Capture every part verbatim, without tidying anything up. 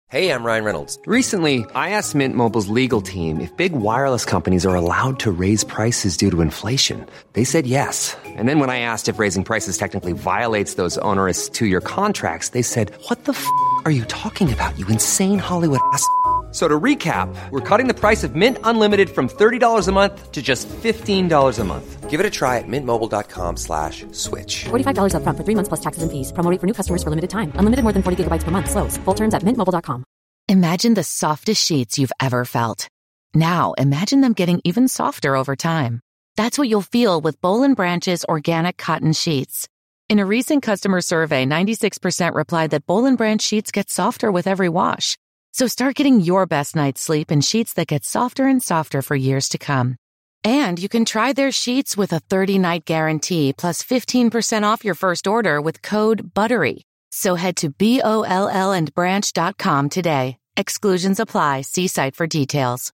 Hey, I'm Ryan Reynolds. Recently, I asked Mint Mobile's legal team if big wireless companies are allowed to raise prices due to inflation. They said yes. And then when I asked if raising prices technically violates those onerous two-year contracts, they said, what the f*** are you talking about, you insane Hollywood ass f- So to recap, we're cutting the price of Mint Unlimited from thirty dollars a month to just fifteen dollars a month. Give it a try at mintmobile.com slash switch. forty-five dollars up front for three months plus taxes and fees. Promo rate for new customers for limited time. Unlimited more than forty gigabytes per month. Slows full terms at mint mobile dot com. Imagine the softest sheets you've ever felt. Now imagine them getting even softer over time. That's what you'll feel with Boll and Branch's organic cotton sheets. In a recent customer survey, ninety-six percent replied that Boll and Branch sheets get softer with every wash. So start getting your best night's sleep in sheets that get softer and softer for years to come. And you can try their sheets with a thirty-night guarantee plus fifteen percent off your first order with code BUTTERY. So head to B O L L and branch dot com today. Exclusions apply. See site for details.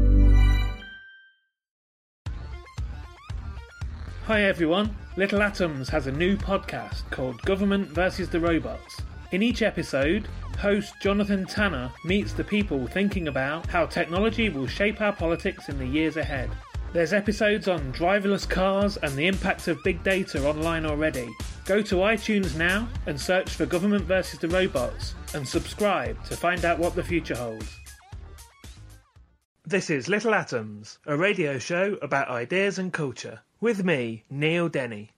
Hi everyone. Little Atoms has a new podcast called Government versus the Robots. In each episode, host Jonathan Tanner meets the people thinking about how technology will shape our politics in the years ahead. There's episodes on driverless cars and the impacts of big data online already. Go to iTunes now and search for Government versus the Robots and subscribe to find out what the future holds. This is Little Atoms, a radio show about ideas and culture. With me, Neil Denny.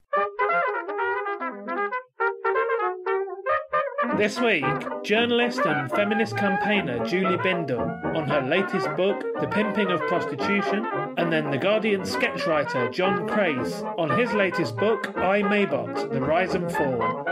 This week, journalist and feminist campaigner Julie Bindel on her latest book, The Pimping of Prostitution, and then The Guardian sketch writer John Crace on his latest book, I, Maybot, The Rise and Fall.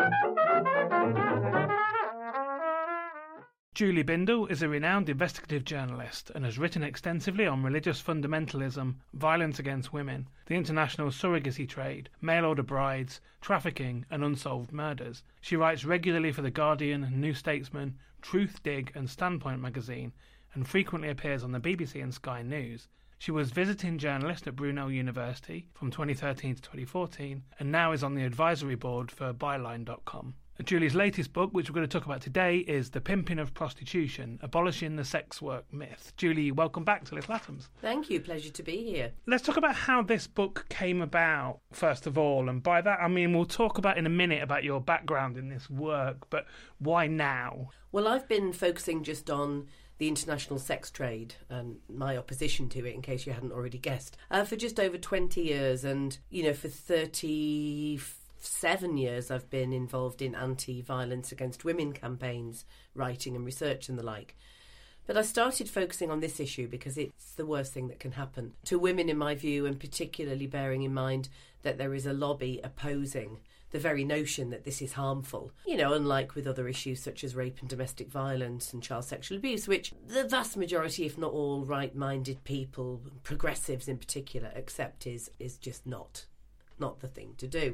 Julie Bindel is a renowned investigative journalist and has written extensively on religious fundamentalism, violence against women, the international surrogacy trade, mail-order brides, trafficking and unsolved murders. She writes regularly for The Guardian, New Statesman, Truth Dig and Standpoint magazine and frequently appears on the B B C and Sky News. She was visiting journalist at Brunel University from twenty thirteen to twenty fourteen and now is on the advisory board for byline dot com. Julie's latest book, which we're going to talk about today, is The Pimping of Prostitution, Abolishing the Sex Work Myth. Julie, welcome back to Little Atoms. Thank you. Pleasure to be here. Let's talk about how this book came about, first of all. And by that, I mean, we'll talk about in a minute about your background in this work, but why now? Well, I've been focusing just on the international sex trade and my opposition to it, in case you hadn't already guessed, uh, for just over twenty years. And, you know, for thirty Seven years I've been involved in anti-violence against women campaigns, writing and research and the like. But I started focusing on this issue because it's the worst thing that can happen to women, in my view, and particularly bearing in mind that there is a lobby opposing the very notion that this is harmful. You know, unlike with other issues such as rape and domestic violence and child sexual abuse, which the vast majority, if not all, right-minded people, progressives in particular, accept is, is just not, not the thing to do.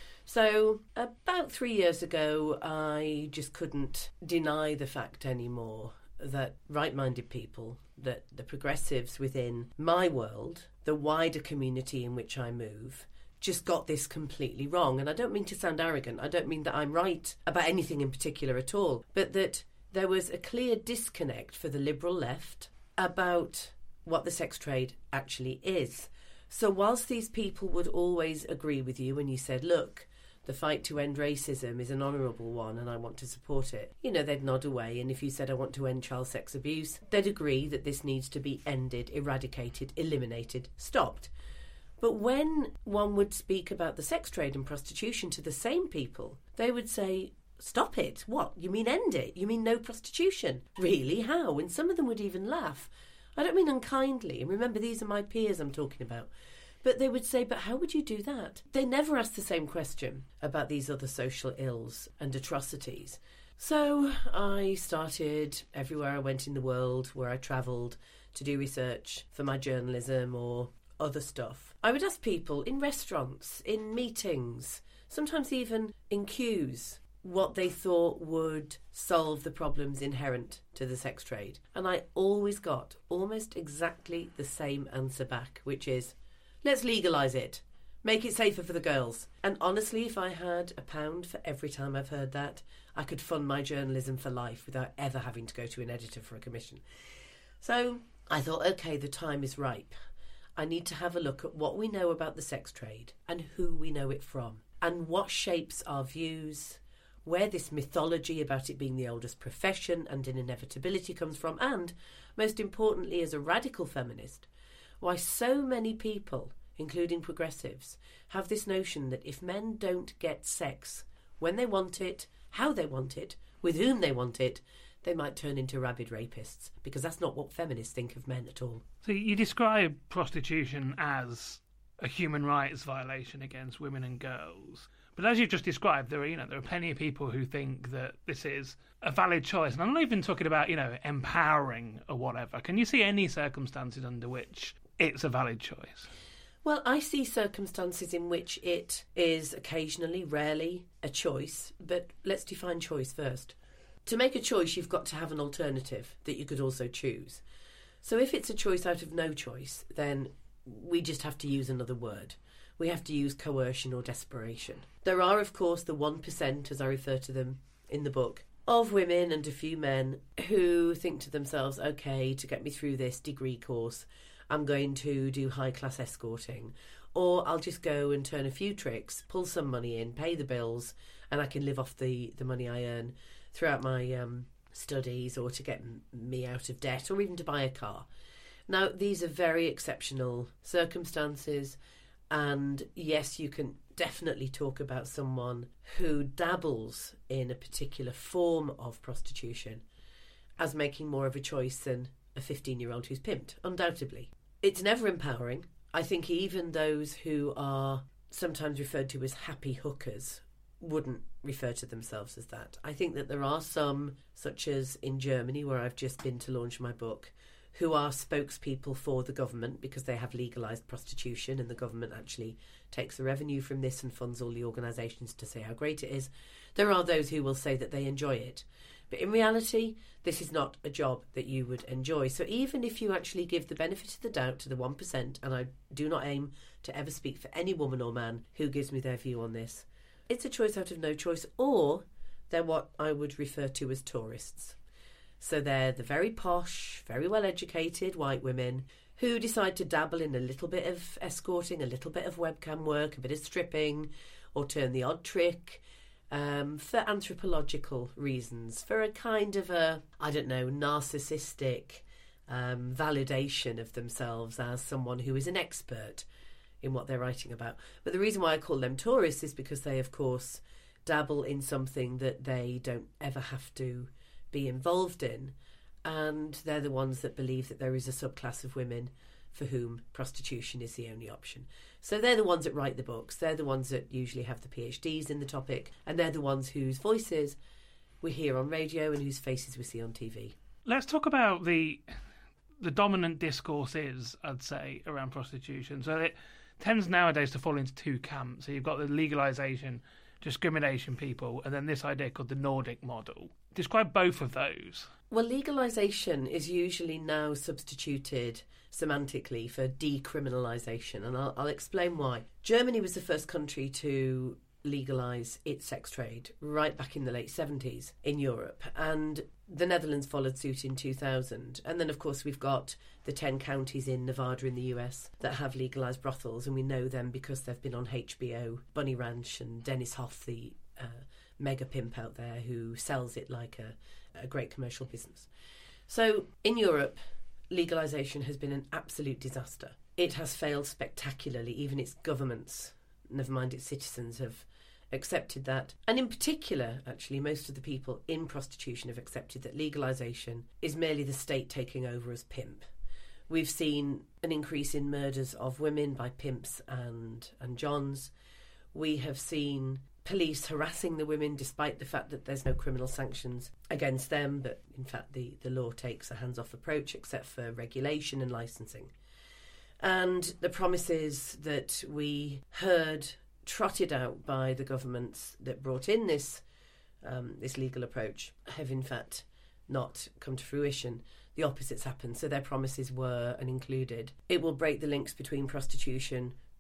So about three years ago, I just couldn't deny the fact anymore that right-minded people, that the progressives within my world, the wider community in which I move, just got this completely wrong. And I don't mean to sound arrogant. I don't mean that I'm right about anything in particular at all, but that there was a clear disconnect for the liberal left about what the sex trade actually is. So whilst these people would always agree with you when you said, look, the fight to end racism is an honourable one and I want to support it, you know, they'd nod away. And if you said, I want to end child sex abuse, they'd agree that this needs to be ended, eradicated, eliminated, stopped. But when one would speak about the sex trade and prostitution to the same people, they would say, stop it. What? You mean end it? You mean no prostitution? Really? How? And some of them would even laugh. I don't mean unkindly. And remember, these are my peers I'm talking about. But they would say, but how would you do that? They never asked the same question about these other social ills and atrocities. So I started everywhere I went in the world, where I travelled to do research for my journalism or other stuff. I would ask people in restaurants, in meetings, sometimes even in queues, what they thought would solve the problems inherent to the sex trade. And I always got almost exactly the same answer back, which is, let's legalise it. Make it safer for the girls. And honestly, if I had a pound for every time I've heard that, I could fund my journalism for life without ever having to go to an editor for a commission. So I thought, OK, the time is ripe. I need to have a look at what we know about the sex trade and who we know it from and what shapes our views, where this mythology about it being the oldest profession and an inevitability comes from, and, most importantly, as a radical feminist, why so many people, including progressives, have this notion that if men don't get sex when they want it, how they want it, with whom they want it, they might turn into rabid rapists, because that's not what feminists think of men at all. So you describe prostitution as a human rights violation against women and girls. But as you've just described, there are, you know, there are plenty of people who think that this is a valid choice. And I'm not even talking about, you know, empowering or whatever. Can you see any circumstances under which it's a valid choice? Well, I see circumstances in which it is occasionally, rarely, a choice. But let's define choice first. To make a choice, you've got to have an alternative that you could also choose. So if it's a choice out of no choice, then we just have to use another word. We have to use coercion or desperation. There are, of course, the one percent, as I refer to them in the book, of women and a few men who think to themselves, OK, to get me through this degree course, I'm going to do high-class escorting, or I'll just go and turn a few tricks, pull some money in, pay the bills, and I can live off the, the money I earn throughout my um, studies, or to get m- me out of debt, or even to buy a car. Now, these are very exceptional circumstances, and yes, you can definitely talk about someone who dabbles in a particular form of prostitution as making more of a choice than a fifteen-year-old who's pimped, undoubtedly. It's never empowering. I think even those who are sometimes referred to as happy hookers wouldn't refer to themselves as that. I think that there are some, such as in Germany, where I've just been to launch my book, who are spokespeople for the government because they have legalised prostitution, and the government actually takes the revenue from this and funds all the organisations to say how great it is. There are those who will say that they enjoy it. But in reality, this is not a job that you would enjoy. So even if you actually give the benefit of the doubt to the one percent, and I do not aim to ever speak for any woman or man who gives me their view on this, it's a choice out of no choice, or they're what I would refer to as tourists. So they're the very posh, very well-educated white women who decide to dabble in a little bit of escorting, a little bit of webcam work, a bit of stripping, or turn the odd trick um, for anthropological reasons, for a kind of a, I don't know, narcissistic um, validation of themselves as someone who is an expert in what they're writing about. But the reason why I call them tourists is because they, of course, dabble in something that they don't ever have to be involved in, and they're the ones that believe that there is a subclass of women for whom prostitution is the only option. So they're the ones that write the books, they're the ones that usually have the PhDs in the topic, and they're the ones whose voices we hear on radio and whose faces we see on T V. Let's talk about the the dominant discourse is, I'd say, around prostitution. So it tends nowadays to fall into two camps. So you've got the legalisation, discrimination people, and then this idea called the Nordic model. Describe both of those. Well, legalisation is usually now substituted semantically for decriminalisation, and I'll, I'll explain why. Germany was the first country to legalise its sex trade right back in the late seventies in Europe, and the Netherlands followed suit in two thousand. And then, of course, we've got the ten counties in Nevada in the U S that have legalised brothels, and we know them because they've been on H B O, Bunny Ranch, and Dennis Hoff, the uh, mega pimp out there who sells it like a, a great commercial business. So in Europe, legalisation has been an absolute disaster. It has failed spectacularly. Even its governments, never mind its citizens, have accepted that. And in particular, actually, most of the people in prostitution have accepted that legalisation is merely the state taking over as pimp. We've seen an increase in murders of women by pimps and, and johns. We have seen police harassing the women despite the fact that there's no criminal sanctions against them, but in fact the, the law takes a hands-off approach except for regulation and licensing. And the promises that we heard trotted out by the governments that brought in this um, this legal approach have in fact not come to fruition. The opposite's happened. So their promises were and included: it will break the links between prostitution,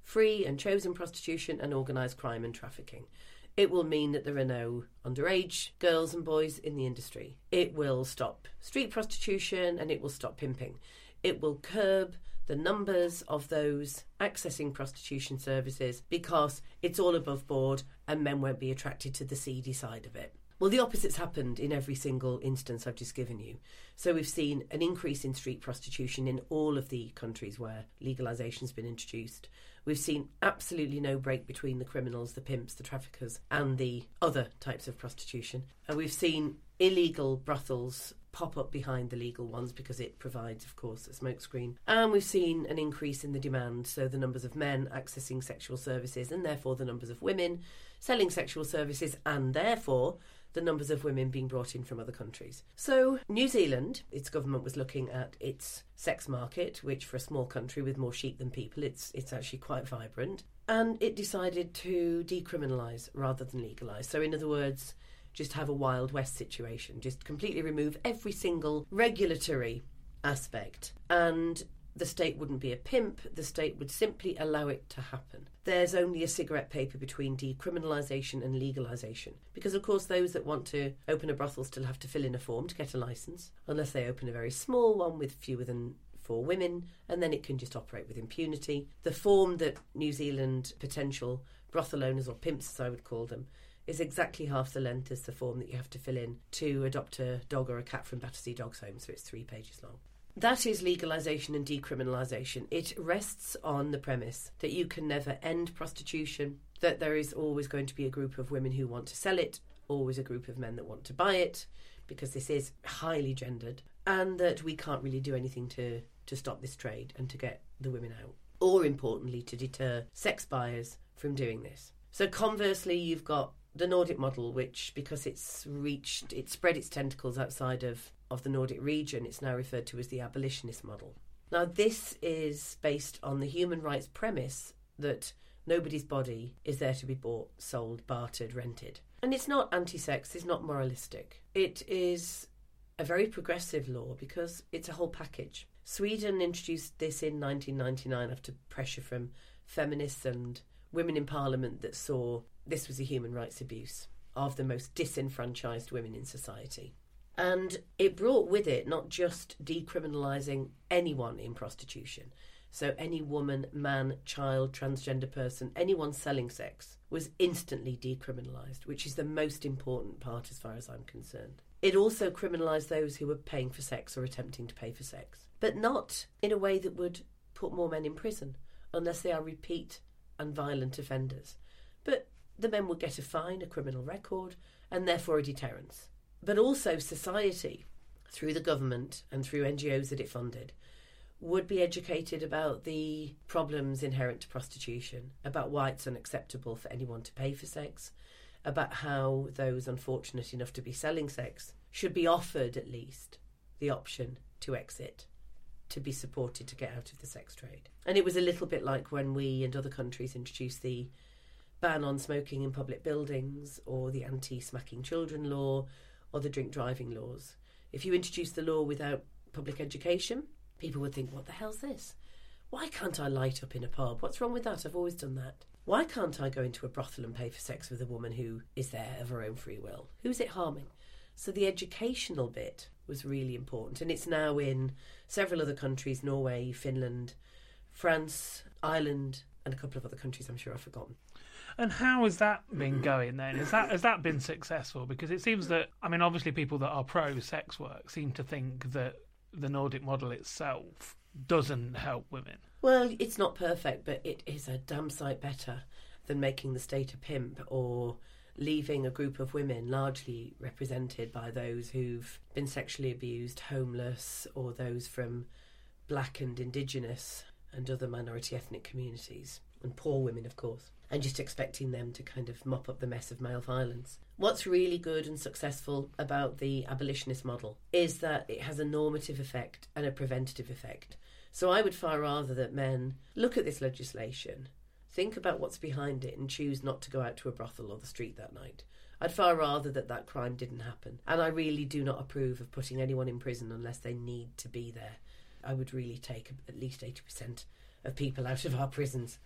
free and chosen prostitution and organised crime and trafficking. It will mean that there are no underage girls and boys in the industry. It will stop street prostitution and it will stop pimping. It will curb the numbers of those accessing prostitution services because it's all above board and men won't be attracted to the seedy side of it. Well, the opposite's happened in every single instance I've just given you. So we've seen an increase in street prostitution in all of the countries where legalisation's been introduced. We've seen absolutely no break between the criminals, the pimps, the traffickers, and the other types of prostitution. And we've seen illegal brothels pop up behind the legal ones because it provides, of course, a smokescreen. And we've seen an increase in the demand, so the numbers of men accessing sexual services and therefore the numbers of women selling sexual services and therefore the numbers of women being brought in from other countries. So New Zealand, its government was looking at its sex market, which for a small country with more sheep than people, it's it's actually quite vibrant. And it decided to decriminalise rather than legalise. So in other words, just have a Wild West situation, just completely remove every single regulatory aspect. And the state wouldn't be a pimp, the state would simply allow it to happen. There's only a cigarette paper between decriminalisation and legalisation. Because, of course, those that want to open a brothel still have to fill in a form to get a licence, unless they open a very small one with fewer than four women, and then it can just operate with impunity. The form that New Zealand potential brothel owners, or pimps as I would call them, is exactly half the length as the form that you have to fill in to adopt a dog or a cat from Battersea Dogs Home, so it's three pages long. That is legalisation and decriminalisation. It rests on the premise that you can never end prostitution, that there is always going to be a group of women who want to sell it, always a group of men that want to buy it, because this is highly gendered, and that we can't really do anything to, to stop this trade and to get the women out, or importantly, to deter sex buyers from doing this. So conversely, you've got the Nordic model, which, because it's reached, it's spread its tentacles outside of, of the Nordic region, it's now referred to as the abolitionist model. Now, this is based on the human rights premise that nobody's body is there to be bought, sold, bartered, rented. And it's not anti-sex, it's not moralistic. It is a very progressive law because it's a whole package. Sweden introduced this in nineteen ninety-nine after pressure from feminists and women in parliament that saw this was a human rights abuse of the most disenfranchised women in society. And it brought with it not just decriminalising anyone in prostitution. So any woman, man, child, transgender person, anyone selling sex was instantly decriminalised, which is the most important part as far as I'm concerned. It also criminalised those who were paying for sex or attempting to pay for sex, but not in a way that would put more men in prison unless they are repeat and violent offenders. But the men would get a fine, a criminal record, and therefore a deterrence. But also society, through the government and through N G Os that it funded, would be educated about the problems inherent to prostitution, about why it's unacceptable for anyone to pay for sex, about how those unfortunate enough to be selling sex should be offered at least the option to exit, to be supported to get out of the sex trade. And it was a little bit like when we and other countries introduced the ban on smoking in public buildings, or the anti-smacking children law, or the drink driving laws. If you introduce the law without public education, people would think, what the hell's this? Why can't I light up in a pub? What's wrong with that? I've always done that. Why can't I go into a brothel and pay for sex with a woman who is there of her own free will? Who's it harming? So the educational bit was really important, and it's now in several other countries, Norway, Finland, France, Ireland, and a couple of other countries I'm sure I've forgotten. And how has that been going then? Has that has that been successful? Because it seems that, I mean, obviously people that are pro-sex work seem to think that the Nordic model itself doesn't help women. Well, it's not perfect, but it is a damn sight better than making the state a pimp or leaving a group of women largely represented by those who've been sexually abused, homeless, or those from black and indigenous and other minority ethnic communities, and poor women, of course, and just expecting them to kind of mop up the mess of male violence. What's really good and successful about the abolitionist model is that it has a normative effect and a preventative effect. So I would far rather that men look at this legislation, think about what's behind it, and choose not to go out to a brothel or the street that night. I'd far rather that that crime didn't happen. And I really do not approve of putting anyone in prison unless they need to be there. I would really take at least eighty percent of people out of our prisons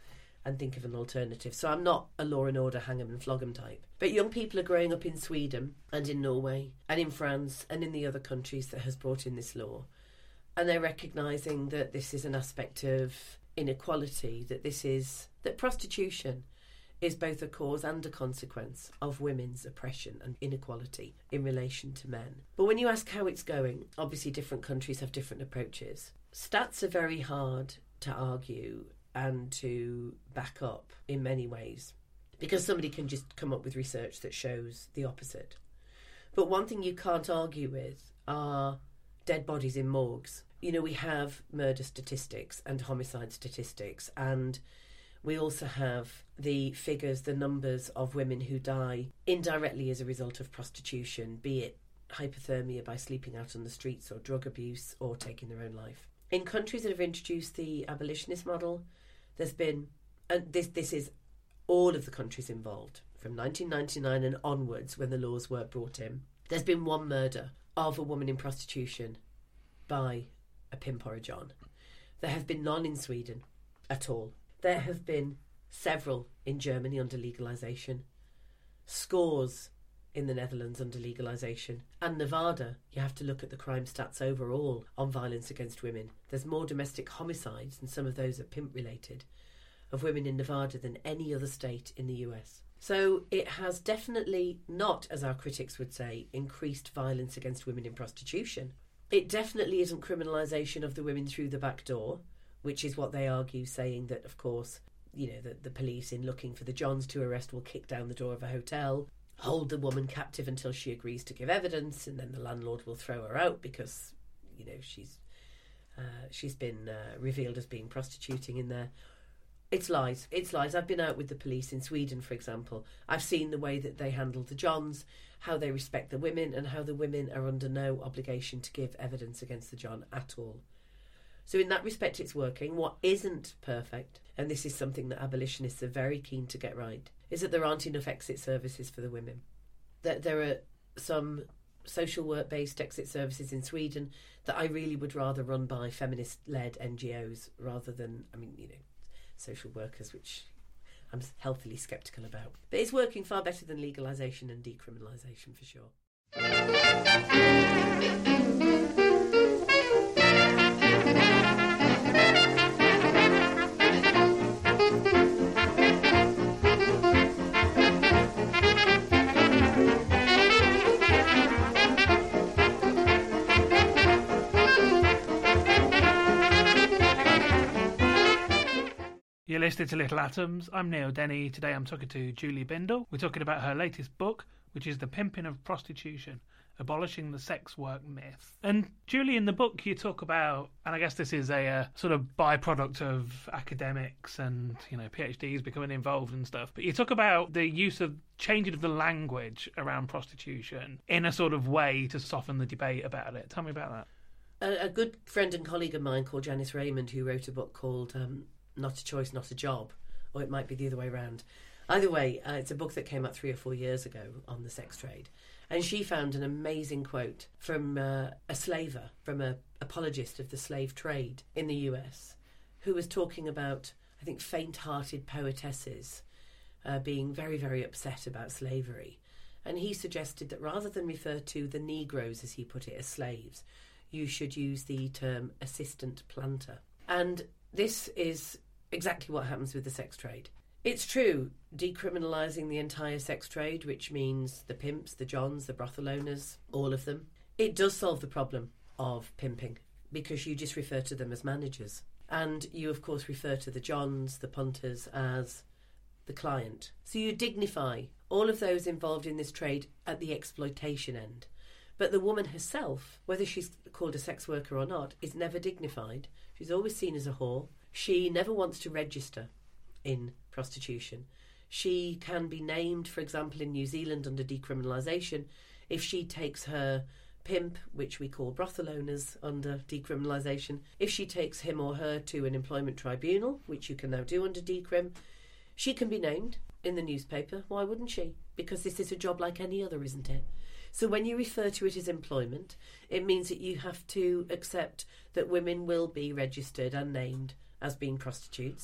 and think of an alternative. So I'm not a law and order, hang 'em and flog 'em type. But young people are growing up in Sweden and in Norway and in France and in the other countries that has brought in this law. And they're recognising that this is an aspect of inequality, that this is, that prostitution is both a cause and a consequence of women's oppression and inequality in relation to men. But when you ask how it's going, obviously different countries have different approaches. Stats are very hard to argue and to back up in many ways, because somebody can just come up with research that shows the opposite. But one thing you can't argue with are dead bodies in morgues. You know, we have murder statistics and homicide statistics, and we also have the figures, the numbers of women who die indirectly as a result of prostitution, be it hypothermia by sleeping out on the streets or drug abuse or taking their own life. In countries that have introduced the abolitionist model, there's been, and this this is all of the countries involved, from nineteen ninety-nine and onwards when the laws were brought in, there's been one murder of a woman in prostitution by a pimp or a John. There have been none in Sweden at all. There have been several in Germany under legalisation, scores in the Netherlands under legalisation, and Nevada, you have to look at the crime stats overall on violence against women. There's more domestic homicides, and some of those are pimp related, of women in Nevada than any other state in the U S. So it has definitely not, as our critics would say, increased violence against women in prostitution. It definitely isn't criminalisation of the women through the back door, which is what they argue, saying that, of course, you know, the, the police, in looking for the Johns to arrest, will kick down the door of a hotel, hold the woman captive until she agrees to give evidence, and then the landlord will throw her out because, you know, she's uh, she's been uh, revealed as being prostituting in there. It's lies. It's lies. I've been out with the police in Sweden, for example. I've seen the way that they handle the Johns, how they respect the women, and how the women are under no obligation to give evidence against the John at all. So in that respect, it's working. What isn't perfect, and this is something that abolitionists are very keen to get right, is that there aren't enough exit services for the women. That there are some social work-based exit services in Sweden that I really would rather run by feminist-led N G Os rather than, I mean, you know, social workers, which I'm healthily sceptical about. But it's working far better than legalisation and decriminalisation, for sure. You're listening to Little Atoms. I'm Neil Denny. Today I'm talking to Julie Bindel. We're talking about her latest book, which is The Pimping of Prostitution, Abolishing the Sex Work Myth. And Julie, in the book you talk about, and I guess this is a uh, sort of byproduct of academics and, you know, PhDs becoming involved and stuff, but you talk about the use of changing of the language around prostitution in a sort of way to soften the debate about it. Tell me about that. A, a good friend and colleague of mine called Janice Raymond, who wrote a book called um, Not a Choice, Not a Job, or it might be the other way around. Either way, uh, it's a book that came out three or four years ago on the sex trade. And she found an amazing quote from uh, a slaver, from an apologist of the slave trade in the U S, who was talking about, I think, faint-hearted poetesses uh, being very, very upset about slavery. And he suggested that rather than refer to the Negroes, as he put it, as slaves, you should use the term assistant planter. And this is exactly what happens with the sex trade. It's true, decriminalising the entire sex trade, which means the pimps, the Johns, the brothel owners, all of them, it does solve the problem of pimping, because you just refer to them as managers. And you, of course, refer to the Johns, the punters, as the client. So you dignify all of those involved in this trade at the exploitation end. But the woman herself, whether she's called a sex worker or not, is never dignified. She's always seen as a whore. She never wants to register in prostitution. She can be named, for example, in New Zealand under decriminalisation, if she takes her pimp, which we call brothel owners under decriminalisation, if she takes him or her to an employment tribunal, which you can now do under decrim, she can be named in the newspaper. Why wouldn't she? Because this is a job like any other, isn't it? So when you refer to it as employment, it means that you have to accept that women will be registered and named as being prostitutes.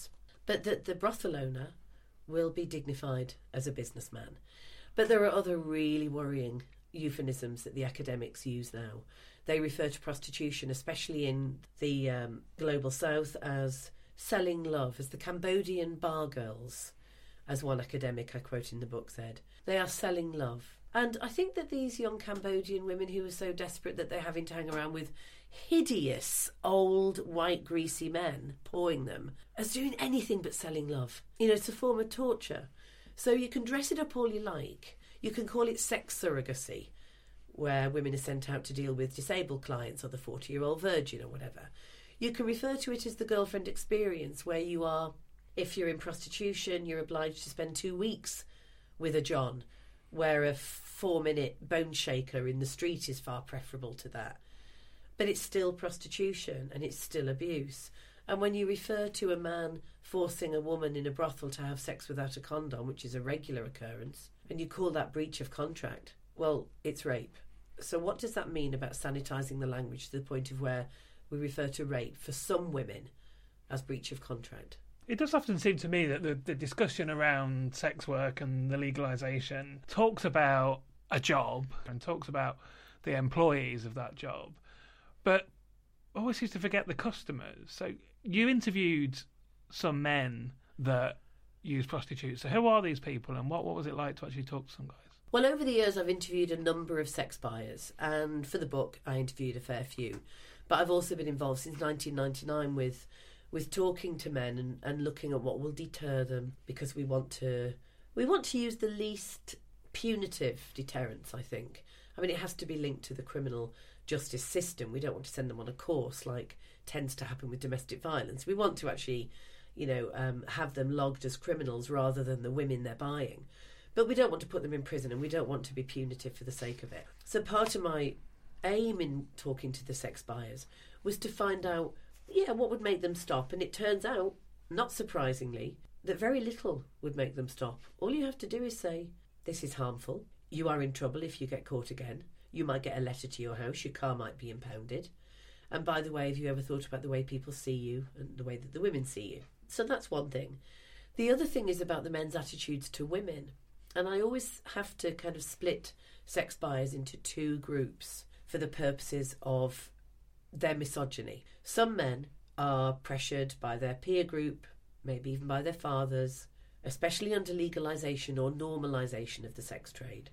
but that the brothel owner will be dignified as a businessman. But there are other really worrying euphemisms that the academics use now. They refer to prostitution, especially in the um, global south, as selling love, as the Cambodian bar girls, as one academic I quote in the book said. They are selling love. And I think that these young Cambodian women who are so desperate that they're having to hang around with hideous, old, white, greasy men pawing them, as doing anything but selling love. You know, it's a form of torture. So you can dress it up all you like. You can call it sex surrogacy, where women are sent out to deal with disabled clients or the forty-year-old virgin or whatever. You can refer to it as the girlfriend experience, where you are, if you're in prostitution, you're obliged to spend two weeks with a John, where a four-minute bone shaker in the street is far preferable to that. But it's still prostitution and it's still abuse. And when you refer to a man forcing a woman in a brothel to have sex without a condom, which is a regular occurrence, and you call that breach of contract, well, it's rape. So what does that mean about sanitising the language to the point of where we refer to rape for some women as breach of contract? It does often seem to me that the, the discussion around sex work and the legalisation talks about a job and talks about the employees of that job, but always seems to forget the customers. So you interviewed some men that use prostitutes. So who are these people, and what, what was it like to actually talk to some guys? Well, over the years I've interviewed a number of sex buyers, and for the book I interviewed a fair few. But I've also been involved since nineteen ninety-nine with with talking to men and, and looking at what will deter them, because we want to we want to use the least punitive deterrence, I think. I mean, it has to be linked to the criminal justice system. We don't want to send them on a course like tends to happen with domestic violence. We want to actually, you know, um, have them logged as criminals rather than the women they're buying. But we don't want to put them in prison, and we don't want to be punitive for the sake of it. So part of my aim in talking to the sex buyers was to find out, yeah, what would make them stop. And it turns out, not surprisingly, that very little would make them stop. All you have to do is say, this is harmful. You are in trouble if you get caught again. You might get a letter to your house. Your car might be impounded. And by the way, have you ever thought about the way people see you and the way that the women see you? So that's one thing. The other thing is about the men's attitudes to women. And I always have to kind of split sex buyers into two groups for the purposes of their misogyny. Some men are pressured by their peer group, maybe even by their fathers, especially under legalisation or normalisation of the sex trade,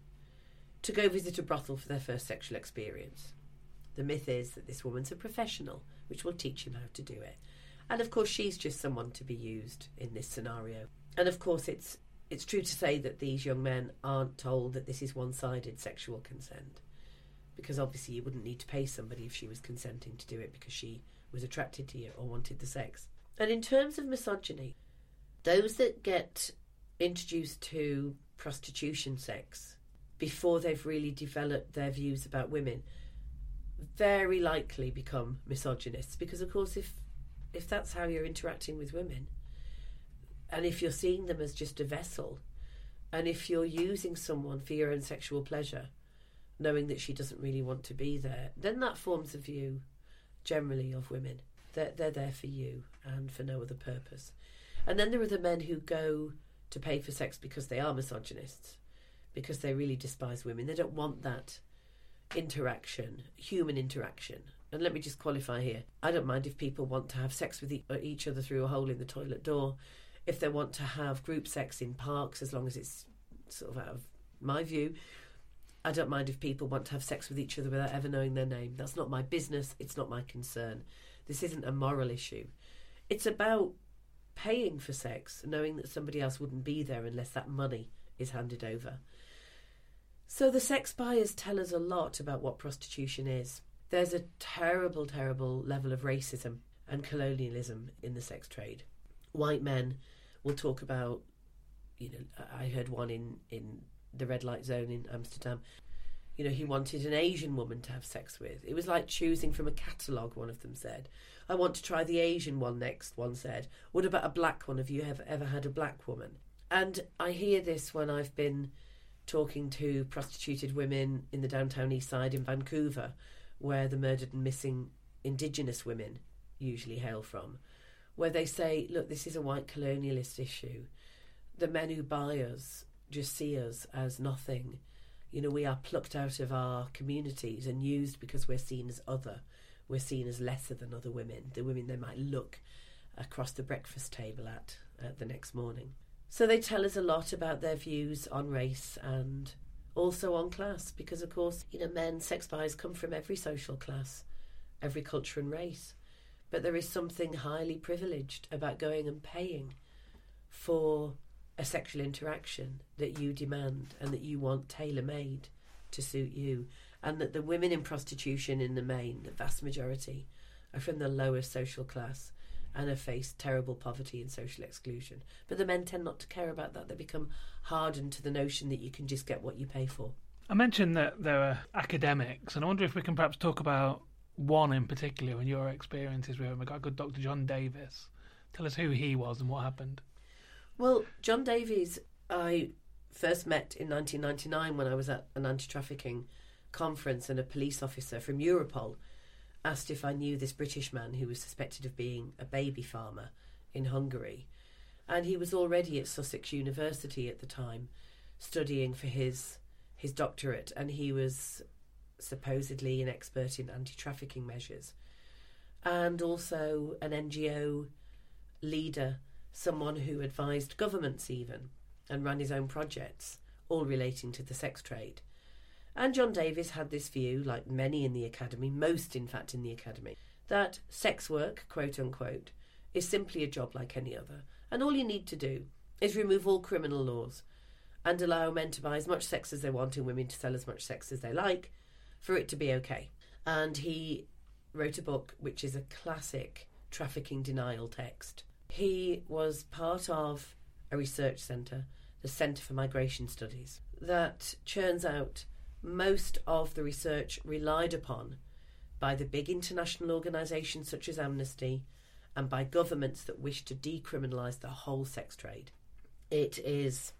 to go visit a brothel for their first sexual experience. The myth is that this woman's a professional, which will teach him how to do it. And of course she's just someone to be used in this scenario. And of course it's It's true to say that these young men aren't told that this is one-sided sexual consent, because obviously you wouldn't need to pay somebody if she was consenting to do it because she was attracted to you or wanted the sex. And in terms of misogyny, those that get introduced to prostitution sex before they've really developed their views about women very likely become misogynists, because of course if if that's how you're interacting with women, and if you're seeing them as just a vessel, and if you're using someone for your own sexual pleasure, knowing that she doesn't really want to be there, then that forms a view, generally, of women. They're, they're there for you and for no other purpose. And then there are the men who go to pay for sex because they are misogynists, because they really despise women. They don't want that interaction, human interaction. And let me just qualify here. I don't mind if people want to have sex with each other through a hole in the toilet door, if they want to have group sex in parks, as long as it's sort of out of my view. I don't mind if people want to have sex with each other without ever knowing their name. That's not my business. It's not my concern. This isn't a moral issue. It's about paying for sex, knowing that somebody else wouldn't be there unless that money is handed over. So the sex buyers tell us a lot about what prostitution is. There's a terrible, terrible level of racism and colonialism in the sex trade. White men will talk about, you know, I heard one in, in the red light zone in Amsterdam. You know, he wanted an Asian woman to have sex with. It was like choosing from a catalogue, one of them said. I want to try the Asian one next, one said. What about a black one? Have you ever, ever had a black woman? And I hear this when I've been talking to prostituted women in the downtown east side in Vancouver, where the murdered and missing Indigenous women usually hail from, where they say, look, this is a white colonialist issue. The men who buy us just see us as nothing. You know, we are plucked out of our communities and used because we're seen as other. We're seen as lesser than other women, the women they might look across the breakfast table at uh, the next morning. So they tell us a lot about their views on race and also on class, because, of course, you know, men, sex buyers come from every social class, every culture and race. But there is something highly privileged about going and paying for a sexual interaction that you demand and that you want tailor-made to suit you, and that the women in prostitution in the main, the vast majority, are from the lowest social class and have faced terrible poverty and social exclusion. But the men tend not to care about that. They become hardened to the notion that you can just get what you pay for. I mentioned that there are academics, and I wonder if we can perhaps talk about one in particular and your experiences with him, a guy called Doctor John Davies. Tell us who he was and what happened. Well, John Davies, I first met in nineteen ninety-nine when I was at an anti-trafficking conference, and a police officer from Europol asked if I knew this British man who was suspected of being a baby farmer in Hungary. And he was already at Sussex University at the time, studying for his his doctorate, and he was supposedly an expert in anti-trafficking measures, and also an N G O leader, someone who advised governments even, and ran his own projects, all relating to the sex trade. And John Davies had this view, like many in the academy, most in fact in the academy, that sex work, quote unquote, is simply a job like any other, and all you need to do is remove all criminal laws and allow men to buy as much sex as they want and women to sell as much sex as they like for it to be okay. And he wrote a book which is a classic trafficking denial text. He was part of a research centre, the Centre for Migration Studies, that churns out most of the research relied upon by the big international organisations such as Amnesty and by governments that wish to decriminalise the whole sex trade. It is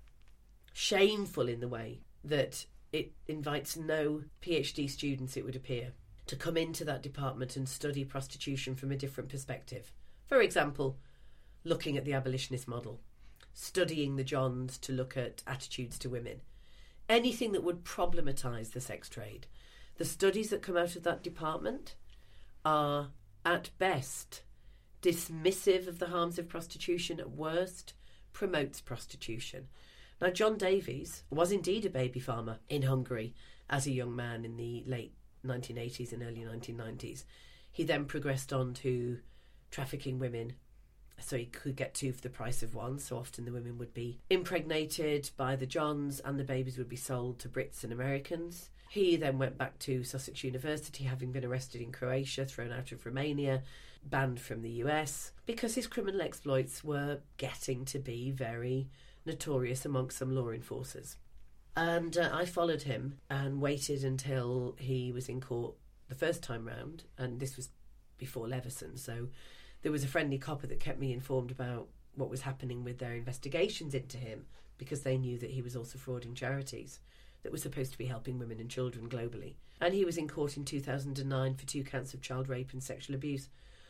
shameful in the way that it invites no PhD students, it would appear, to come into that department and study prostitution from a different perspective. For example, looking at the abolitionist model, studying the Johns to look at attitudes to women, anything that would problematise the sex trade. The studies that come out of that department are, at best, dismissive of the harms of prostitution, at worst, promotes prostitution. Now, John Davies was indeed a baby farmer in Hungary as a young man in the late nineteen eighties and early nineteen nineties. He then progressed on to trafficking women so he could get two for the price of one. So often the women would be impregnated by the Johns and the babies would be sold to Brits and Americans. He then went back to Sussex University, having been arrested in Croatia, thrown out of Romania, banned from the U S, because his criminal exploits were getting to be very notorious amongst some law enforcers. And uh, I followed him and waited until he was in court the first time round, and this was before Leveson, so there was a friendly copper that kept me informed about what was happening with their investigations into him, because they knew that he was also frauding charities that were supposed to be helping women and children globally. And he was in court in two thousand nine for two counts of child rape and sexual abuse,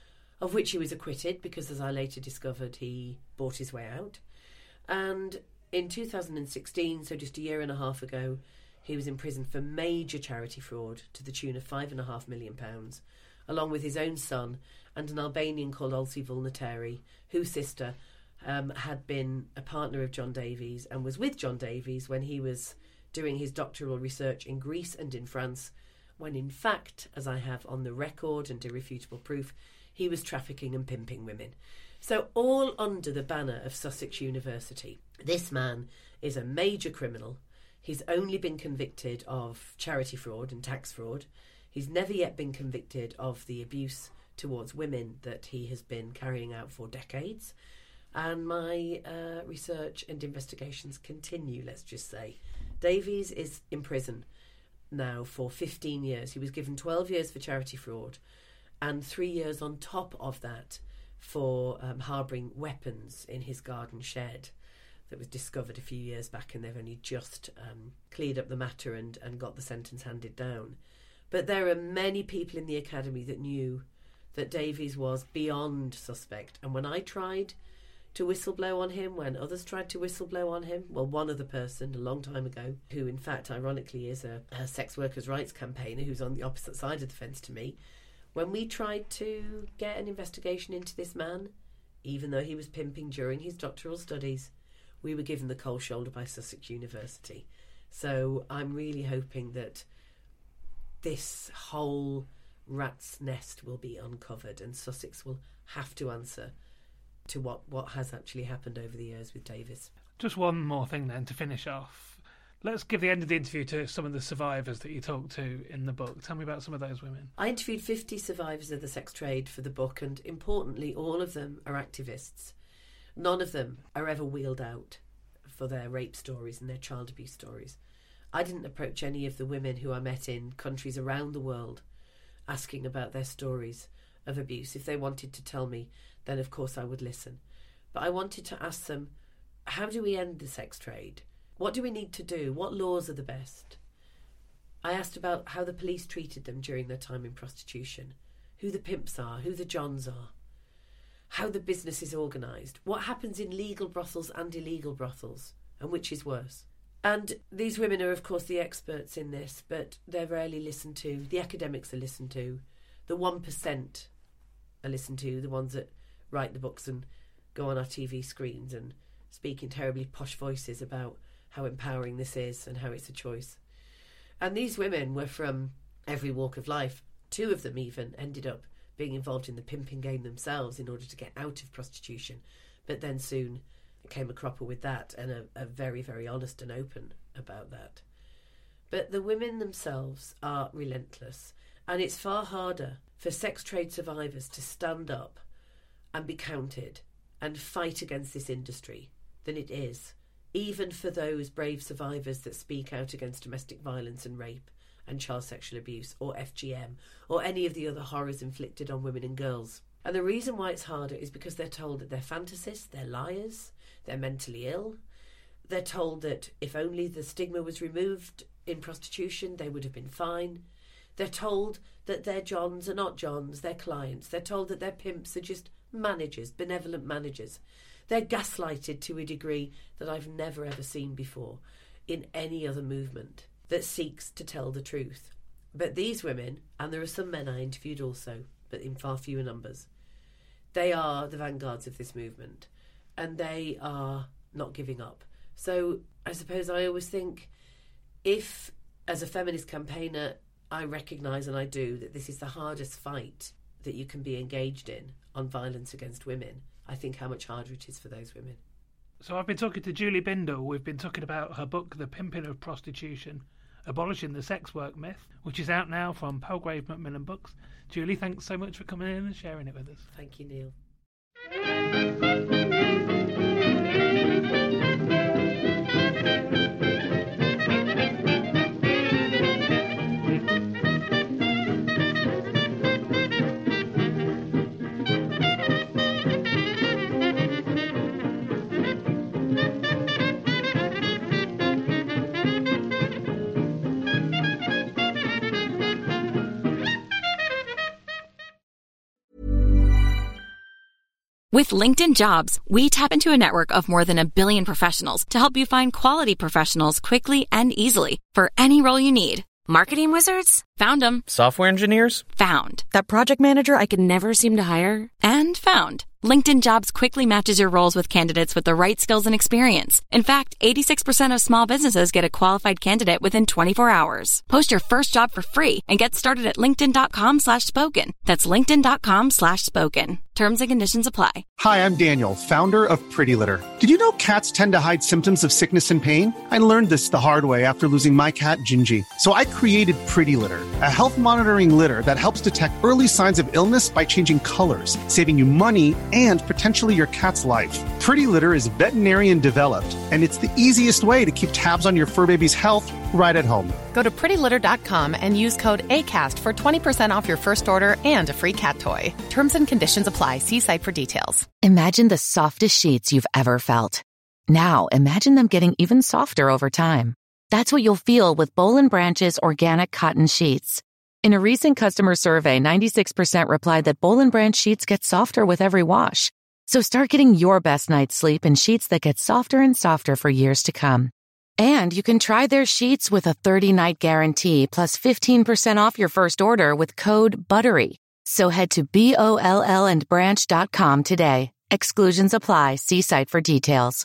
of which he was acquitted because, as I later discovered, he bought his way out. And in two thousand sixteen, so just a year and a half ago, he was in prison for major charity fraud to the tune of five and a half million pounds, along with his own son and an Albanian called Olsi Vulnateri, whose sister um, had been a partner of John Davies and was with John Davies when he was doing his doctoral research in Greece and in France, when in fact, as I have on the record and irrefutable proof, he was trafficking and pimping women. So all under the banner of Sussex University. This man is a major criminal. He's only been convicted of charity fraud and tax fraud. He's never yet been convicted of the abuse towards women that he has been carrying out for decades. And my uh, research and investigations continue, let's just say. Davies is in prison now for fifteen years. He was given twelve years for charity fraud and three years on top of that for um, harbouring weapons in his garden shed that was discovered a few years back, and they've only just um, cleared up the matter and, and got the sentence handed down. But there are many people in the academy that knew that Davies was beyond suspect. And when I tried to whistleblow on him, when others tried to whistleblow on him, well, one other person a long time ago, who in fact ironically is a, a sex workers' rights campaigner who's on the opposite side of the fence to me, when we tried to get an investigation into this man, even though he was pimping during his doctoral studies, we were given the cold shoulder by Sussex University. So I'm really hoping that this whole rat's nest will be uncovered and Sussex will have to answer to what, what has actually happened over the years with Davies. Just one more thing then to finish off. Let's give the end of the interview to some of the survivors that you talked to in the book. Tell me about some of those women. I interviewed fifty survivors of the sex trade for the book, and importantly, all of them are activists. None of them are ever wheeled out for their rape stories and their child abuse stories. I didn't approach any of the women who I met in countries around the world asking about their stories of abuse. If they wanted to tell me, then of course I would listen. But I wanted to ask them, how do we end the sex trade? What do we need to do? What laws are the best? I asked about how the police treated them during their time in prostitution, who the pimps are, who the Johns are, how the business is organised, what happens in legal brothels and illegal brothels, and which is worse. And these women are, of course, the experts in this, but they're rarely listened to. The academics are listened to. The one percent are listened to, the ones that write the books and go on our T V screens and speak in terribly posh voices about how empowering this is and how it's a choice. And these women were from every walk of life. Two of them even ended up being involved in the pimping game themselves in order to get out of prostitution, but then soon came a cropper with that and are, are very, very honest and open about that. But the women themselves are relentless, and it's far harder for sex trade survivors to stand up and be counted and fight against this industry than it is, even for those brave survivors that speak out against domestic violence and rape and child sexual abuse, or F G M, or any of the other horrors inflicted on women and girls. And the reason why it's harder is because they're told that they're fantasists, they're liars, they're mentally ill. They're told that if only the stigma was removed in prostitution, they would have been fine. They're told that their Johns are not Johns, they're clients. They're told that their pimps are just managers, benevolent managers. They're gaslighted to a degree that I've never ever seen before in any other movement that seeks to tell the truth. But these women, and there are some men I interviewed also, but in far fewer numbers, they are the vanguards of this movement, and they are not giving up. So I suppose I always think, if as a feminist campaigner I recognise, and I do, that this is the hardest fight that you can be engaged in on violence against women, I think how much harder it is for those women. So I've been talking to Julie Bindel. We've been talking about her book, The Pimping of Prostitution, Abolishing the Sex Work Myth, which is out now from Palgrave Macmillan Books. Julie, thanks so much for coming in and sharing it with us. Thank you, Neil. With LinkedIn Jobs, we tap into a network of more than a billion professionals to help you find quality professionals quickly and easily for any role you need. Marketing wizards? Found them. Software engineers? Found. That project manager I could never seem to hire? And found. LinkedIn Jobs quickly matches your roles with candidates with the right skills and experience. In fact, eighty-six percent of small businesses get a qualified candidate within twenty-four hours. Post your first job for free and get started at linkedin.com slash spoken. That's linkedin.com slash spoken. Terms and conditions apply. Hi, I'm Daniel, founder of Pretty Litter. Did you know cats tend to hide symptoms of sickness and pain? I learned this the hard way after losing my cat, Gingy. So I created Pretty Litter, a health monitoring litter that helps detect early signs of illness by changing colors, saving you money and potentially your cat's life. Pretty Litter is veterinarian developed, and it's the easiest way to keep tabs on your fur baby's health right at home. Go to pretty litter dot com and use code ACAST for twenty percent off your first order and a free cat toy. Terms and conditions apply. See site for details. Imagine the softest sheets you've ever felt. Now imagine them getting even softer over time. That's what you'll feel with Boll and Branch's organic cotton sheets. In a recent customer survey, ninety-six percent replied that Boll and Branch sheets get softer with every wash. So start getting your best night's sleep in sheets that get softer and softer for years to come. And you can try their sheets with a thirty-night guarantee plus fifteen percent off your first order with code BUTTERY. So head to B O L L and branch dot com today. Exclusions apply. See site for details.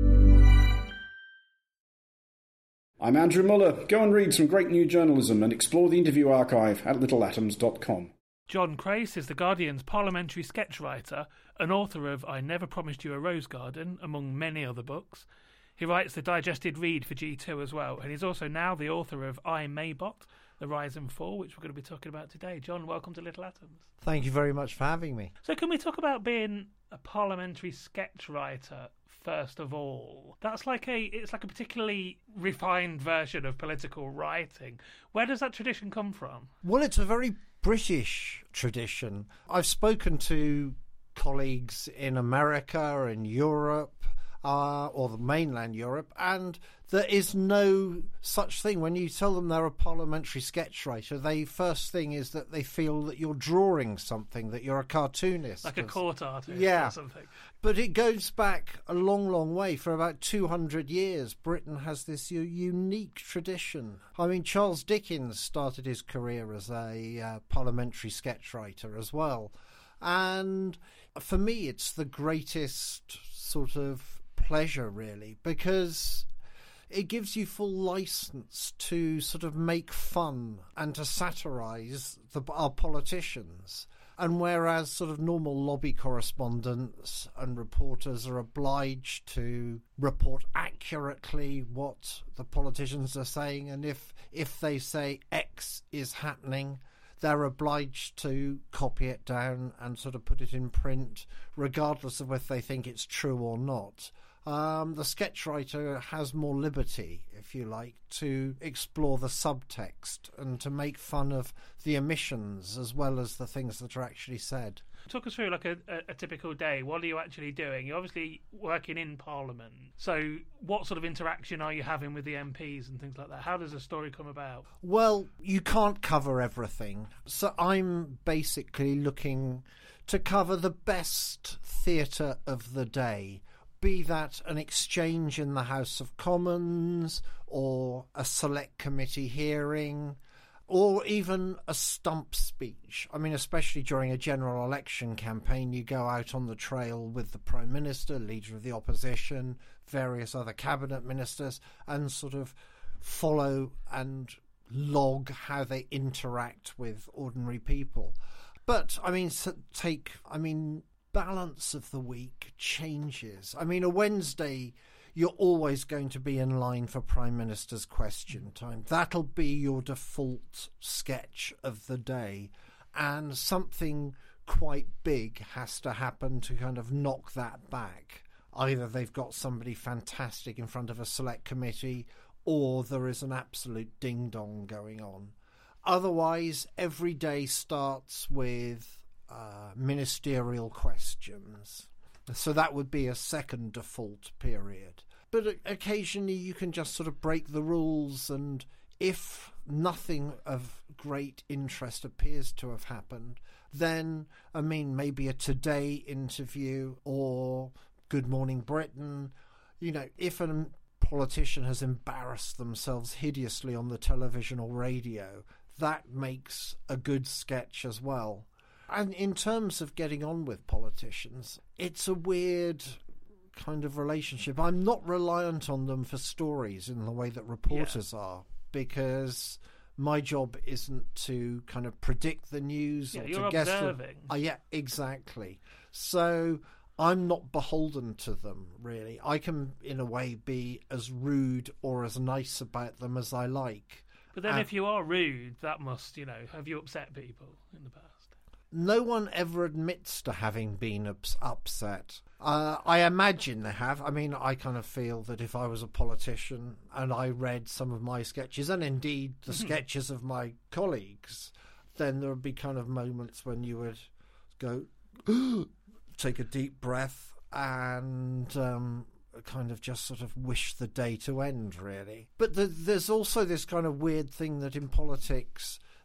I'm Andrew Muller. Go and read some great new journalism and explore the interview archive at little atoms dot com. John Crace is The Guardian's parliamentary sketch writer and author of I Never Promised You a Rose Garden, among many other books. He writes the digested read for G two as well, and he's also now the author of I, Maybot, The Rise and Fall, which we're going to be talking about today. John, welcome to Little Atoms. Thank you very much for having me. So can we talk about being a parliamentary sketch writer first of all? That's like a, it's like a particularly refined version of political writing. Where does that tradition come from? Well, it's a very British tradition. I've spoken to colleagues in America and Europe, uh, or the mainland Europe, and there is no such thing. When you tell them they're a parliamentary sketch writer, the first thing is that they feel that you're drawing something, that you're a cartoonist. Like a court artist yeah. or something. But it goes back a long, long way. For about two hundred years, Britain has this u- unique tradition. I mean, Charles Dickens started his career as a uh, parliamentary sketch writer as well. And for me, it's the greatest sort of pleasure, really, because it gives you full license to sort of make fun and to satirise the, our politicians. And whereas sort of normal lobby correspondents and reporters are obliged to report accurately what the politicians are saying, and if if they say X is happening, they're obliged to copy it down and sort of put it in print, regardless of whether they think it's true or not. Um, the sketch writer has more liberty, if you like, to explore the subtext and to make fun of the omissions as well as the things that are actually said. Talk us through like a, a, a typical day. What are you actually doing? You're obviously working in Parliament. So what sort of interaction are you having with the M Ps and things like that? How does a story come about? Well, you can't cover everything. So I'm basically looking to cover the best theatre of the day. Be that an exchange in the House of Commons or a select committee hearing or even a stump speech. I mean, especially during a general election campaign, you go out on the trail with the Prime Minister, Leader of the Opposition, various other cabinet ministers, and sort of follow and log how they interact with ordinary people. But, I mean, take, I mean... balance of the week changes. I mean, a Wednesday, you're always going to be in line for Prime Minister's question time. That'll be your default sketch of the day. And something quite big has to happen to kind of knock that back. Either they've got somebody fantastic in front of a select committee, or there is an absolute ding-dong going on. Otherwise, every day starts with Uh, ministerial questions. So that would be a second default period. But occasionally you can just sort of break the rules, and if nothing of great interest appears to have happened, then, I mean, maybe a Today interview or Good Morning Britain. You know, if a politician has embarrassed themselves hideously on the television or radio, that makes a good sketch as well. And in terms of getting on with politicians, it's a weird kind of relationship. I'm not reliant on them for stories in the way that reporters yeah. are, because my job isn't to kind of predict the news yeah, or you're to guess. Observing. The, uh, yeah, exactly. So I'm not beholden to them, really. I can, in a way, be as rude or as nice about them as I like. But then and if you are rude, that must, you know, have you upset people in the past? No one ever admits to having been ups- upset. Uh, I imagine they have. I mean, I kind of feel that if I was a politician and I read some of my sketches, and indeed the sketches of my colleagues, then there would be kind of moments when you would go, take a deep breath and um, kind of just sort of wish the day to end, really. But the, there's also this kind of weird thing that in politics,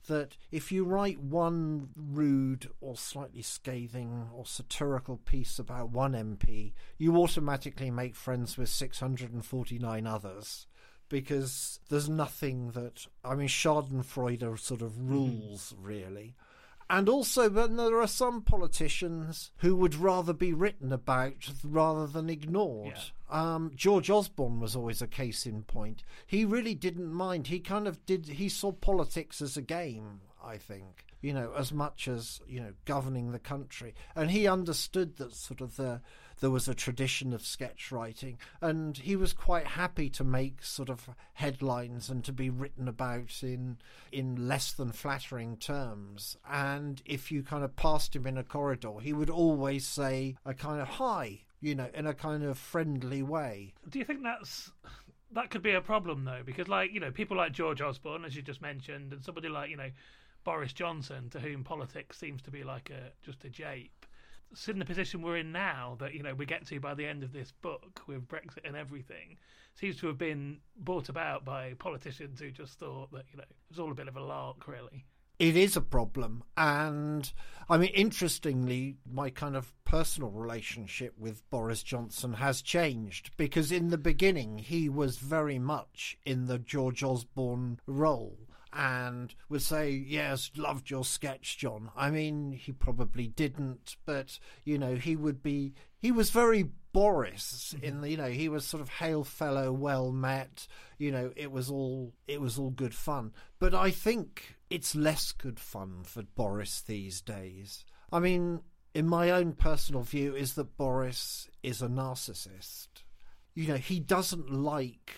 that if you write one rude or slightly scathing or satirical piece about one M P, you automatically make friends with six hundred forty-nine others, because there's nothing that, I mean, Schadenfreude sort of rules, mm-hmm. really. And also, but there are some politicians who would rather be written about rather than ignored. Yeah. Um, George Osborne was always a case in point. He really didn't mind. He kind of did, he saw politics as a game, I think, you know, as much as, you know, governing the country. And he understood that sort of the, there was a tradition of sketch writing, and he was quite happy to make sort of headlines and to be written about in in less than flattering terms. And if you kind of passed him in a corridor, he would always say a kind of hi, you know, in a kind of friendly way. Do you think that's that could be a problem though? Because, like, you know, people like George Osborne, as you just mentioned, and somebody like, you know, Boris Johnson, to whom politics seems to be like a just a jape, in the position we're in now, that, you know, we get to by the end of this book with Brexit and everything, seems to have been brought about by politicians who just thought that, you know, it was all a bit of a lark, really. It is a problem. And I mean, interestingly, my kind of personal relationship with Boris Johnson has changed, because in the beginning he was very much in the George Osborne role and would say, yes, loved your sketch, John. I mean, he probably didn't, but, you know, he would be, he was very Boris in the, you know, he was sort of hail fellow, well met, you know, it was all, it was all good fun. But I think it's less good fun for Boris these days. I mean, in my own personal view is that Boris is a narcissist. You know, he doesn't like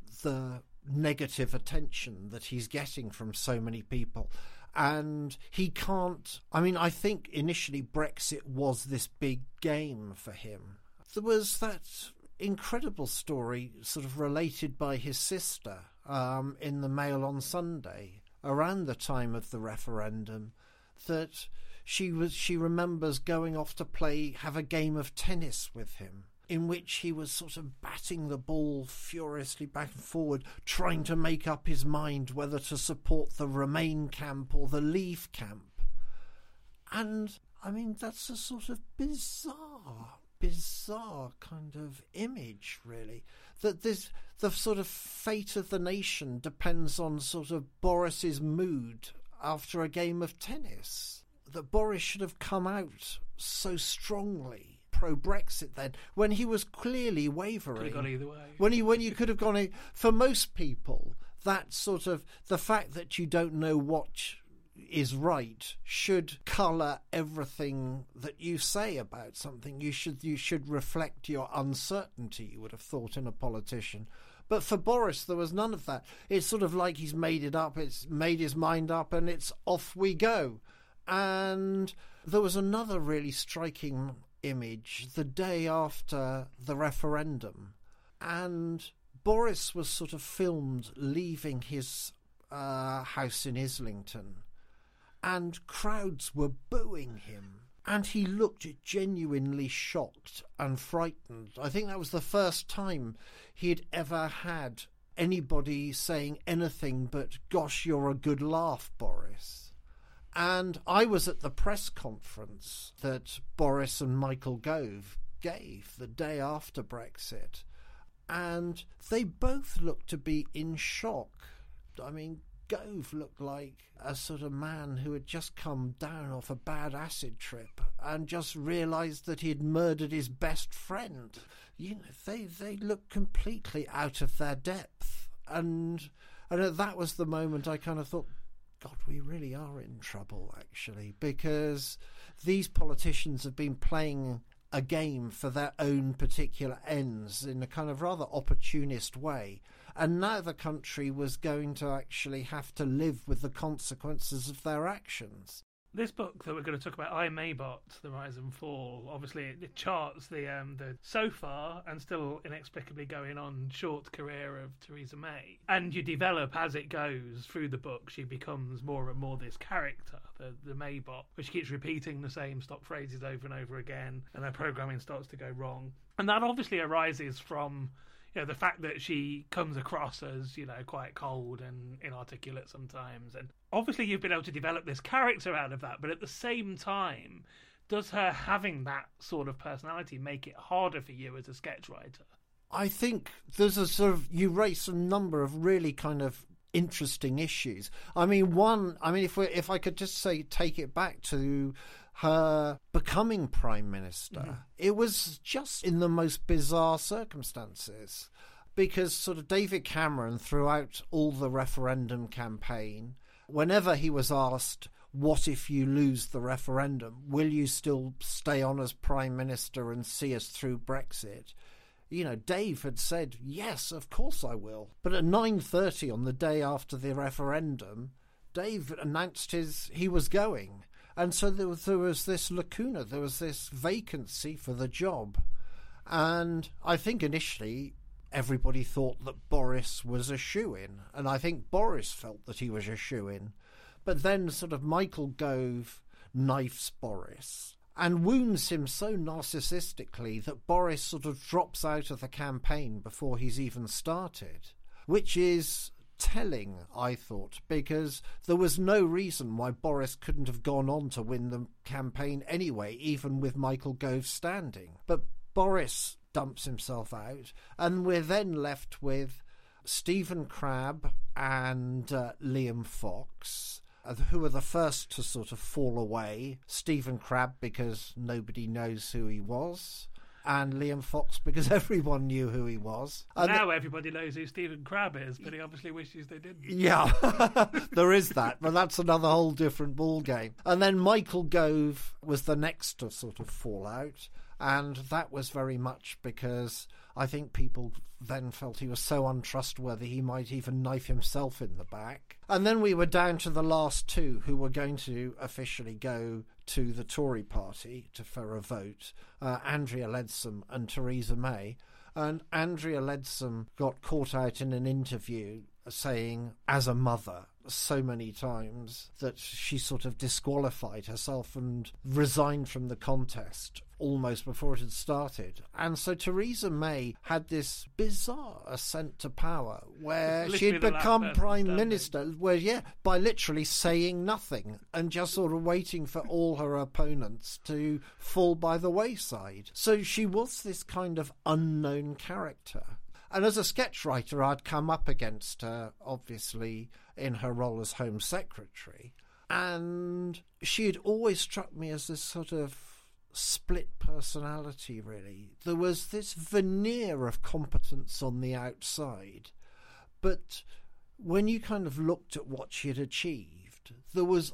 the negative attention that he's getting from so many people, and he can't, I mean, I think initially Brexit was this big game for him. There was that incredible story sort of related by his sister um, in the Mail on Sunday around the time of the referendum, that she was she remembers going off to play have a game of tennis with him, in which he was sort of batting the ball furiously back and forward, trying to make up his mind whether to support the Remain camp or the Leave camp. And, I mean, that's a sort of bizarre, bizarre kind of image, really. That this, the sort of fate of the nation depends on sort of Boris's mood after a game of tennis. That Boris should have come out so strongly pro-Brexit then, when he was clearly wavering. Could have gone either way. When he, when you could have gone, for most people, that sort of, the fact that you don't know what is right should colour everything that you say about something. You should, you should reflect your uncertainty, you would have thought, in a politician. But for Boris, there was none of that. It's sort of like he's made it up, it's made his mind up, and it's off we go. And there was another really striking image the day after the referendum, and Boris was sort of filmed leaving his uh, house in Islington, and crowds were booing him, and he looked genuinely shocked and frightened. I think that was the first time he had ever had anybody saying anything but, gosh, you're a good laugh, Boris. And I was at the press conference that Boris and Michael Gove gave the day after Brexit, and they both looked to be in shock. I mean, Gove looked like a sort of man who had just come down off a bad acid trip and just realised that he had murdered his best friend. You know, they, they looked completely out of their depth. And, and that was the moment I kind of thought, God, we really are in trouble, actually, because these politicians have been playing a game for their own particular ends in a kind of rather opportunist way. And now the country was going to actually have to live with the consequences of their actions. This book that we're going to talk about, I, Maybot, The Rise and Fall, obviously it, it charts the um, the so far and still inexplicably going on short career of Theresa May. And you develop as it goes through the book, she becomes more and more this character, the, the Maybot, which keeps repeating the same stock phrases over and over again, and her programming starts to go wrong. And that obviously arises from, you know, the fact that she comes across as, you know, quite cold and inarticulate sometimes. And obviously you've been able to develop this character out of that, but at the same time, does her having that sort of personality make it harder for you as a sketch writer? I think there's a sort of, you raise a number of really kind of interesting issues. I mean, one, I mean, if we, if I could just say, take it back to her becoming Prime Minister, mm-hmm. it was just in the most bizarre circumstances, because sort of David Cameron, throughout all the referendum campaign, whenever he was asked, what if you lose the referendum? Will you still stay on as Prime Minister and see us through Brexit? You know, Dave had said, yes, of course I will. But at nine thirty on the day after the referendum, Dave announced his he was going. And so there was, there was this lacuna, there was this vacancy for the job. And I think initially everybody thought that Boris was a shoo-in. And I think Boris felt that he was a shoo-in. But then sort of Michael Gove knifes Boris and wounds him so narcissistically that Boris sort of drops out of the campaign before he's even started, which is telling, I thought, because there was no reason why Boris couldn't have gone on to win the campaign anyway, even with Michael Gove standing. But Boris dumps himself out, and we're then left with Stephen Crabb and uh, Liam Fox, who were the first to sort of fall away. Stephen Crabb because nobody knows who he was, and Liam Fox because everyone knew who he was. And now everybody knows who Stephen Crabb is, but he obviously wishes they didn't. Yeah, there is that, but that's another whole different ballgame. And then Michael Gove was the next to sort of fall out, and that was very much because I think people then felt he was so untrustworthy he might even knife himself in the back. And then we were down to the last two who were going to officially go to the Tory party to for a vote, uh, Andrea Leadsom and Theresa May. And Andrea Leadsom got caught out in an interview saying, as a mother, so many times that she sort of disqualified herself and resigned from the contest almost before it had started. And so Theresa May had this bizarre ascent to power where she had become Prime Minister, where, yeah, by literally saying nothing and just sort of waiting for all her opponents to fall by the wayside. So she was this kind of unknown character. And as a sketch writer, I'd come up against her, obviously, in her role as Home Secretary. And she had always struck me as this sort of split personality, really. There was this veneer of competence on the outside. But when you kind of looked at what she had achieved, there was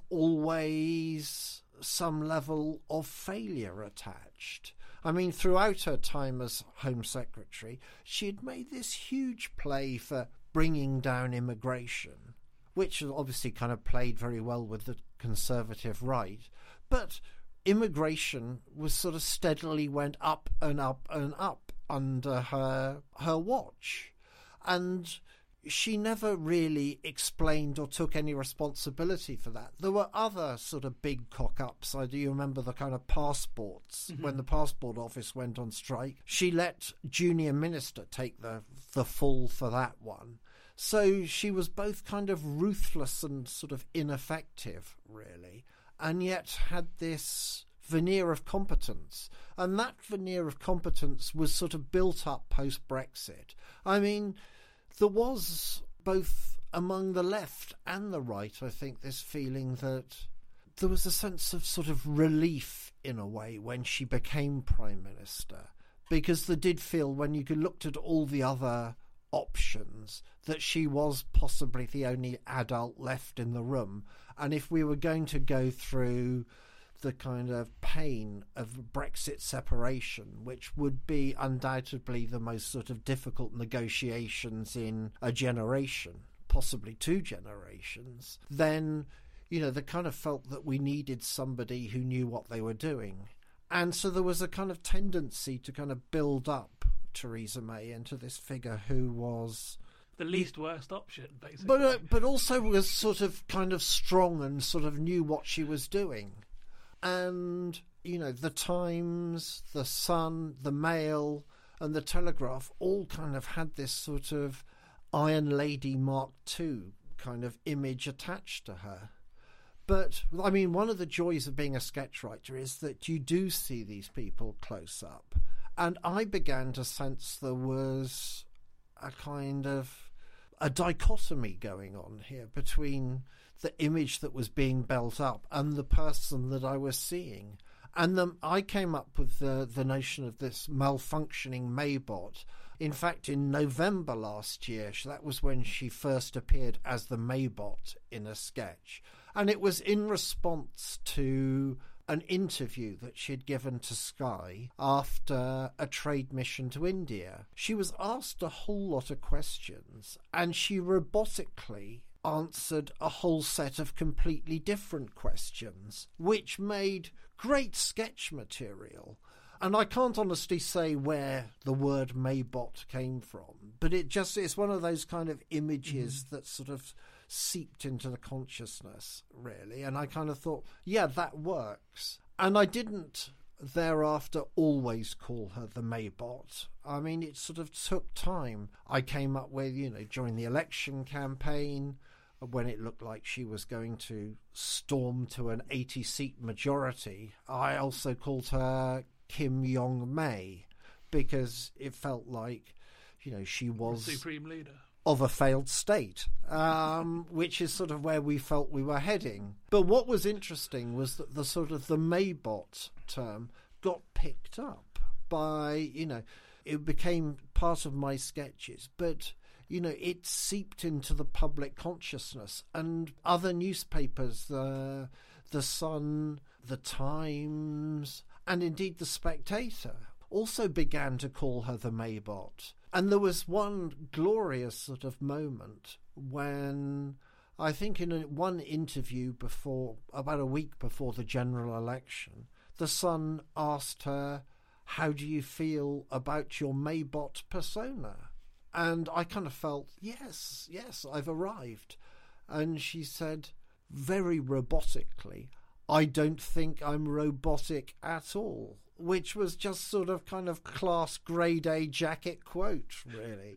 always some level of failure attached. I mean, throughout her time as Home Secretary, she had made this huge play for bringing down immigration, which obviously kind of played very well with the Conservative right. But immigration was sort of steadily went up and up and up under her her watch. And she never really explained or took any responsibility for that. There were other sort of big cock-ups. I do remember the kind of passports. Mm-hmm. When the passport office went on strike, she let junior minister take the the fall for that one. So she was both kind of ruthless and sort of ineffective, really, and yet had this veneer of competence. And that veneer of competence was sort of built up post-Brexit. I mean, there was, both among the left and the right, I think, this feeling that there was a sense of sort of relief, in a way, when she became Prime Minister. Because there did feel, when you looked at all the other options, that she was possibly the only adult left in the room. And if we were going to go through the kind of pain of Brexit separation, which would be undoubtedly the most sort of difficult negotiations in a generation, possibly two generations, then, you know, they kind of felt that we needed somebody who knew what they were doing. And so there was a kind of tendency to kind of build up Theresa May into this figure who was the least worst option, basically. But, uh, but also was sort of kind of strong and sort of knew what she was doing. And, you know, the Times, the Sun, the Mail, and the Telegraph all kind of had this sort of Iron Lady Mark two kind of image attached to her. But, I mean, one of the joys of being a sketch writer is that you do see these people close up. And I began to sense there was a kind of a dichotomy going on here between the image that was being built up and the person that I was seeing. And the, I came up with the, the notion of this malfunctioning Maybot. In fact, in November last year, that was when she first appeared as the Maybot in a sketch. And it was in response to an interview that she'd given to Sky after a trade mission to India. She was asked a whole lot of questions, and she robotically answered a whole set of completely different questions, which made great sketch material. And I can't honestly say where the word Maybot came from, but it just it's one of those kind of images mm. that sort of seeped into the consciousness, really. And I kind of thought, yeah, that works. And I didn't thereafter always call her the Maybot. I mean, it sort of took time. I came up with, you know, during the election campaign, when it looked like she was going to storm to an eighty-seat majority, I also called her Kim Yong-May, because it felt like, you know, she was Supreme Leader of a failed state, um, which is sort of where we felt we were heading. But what was interesting was that the sort of the Maybot term got picked up by, you know, it became part of my sketches, but, you know, it seeped into the public consciousness, and other newspapers, the the Sun, the Times, and indeed the Spectator, also began to call her the Maybot. And there was one glorious sort of moment when, I think in a, one interview before, about a week before the general election, the Sun asked her, how do you feel about your Maybot persona? And I kind of felt, yes, yes, I've arrived. And she said, very robotically, I don't think I'm robotic at all. Which was just sort of kind of class grade A jacket quote, really.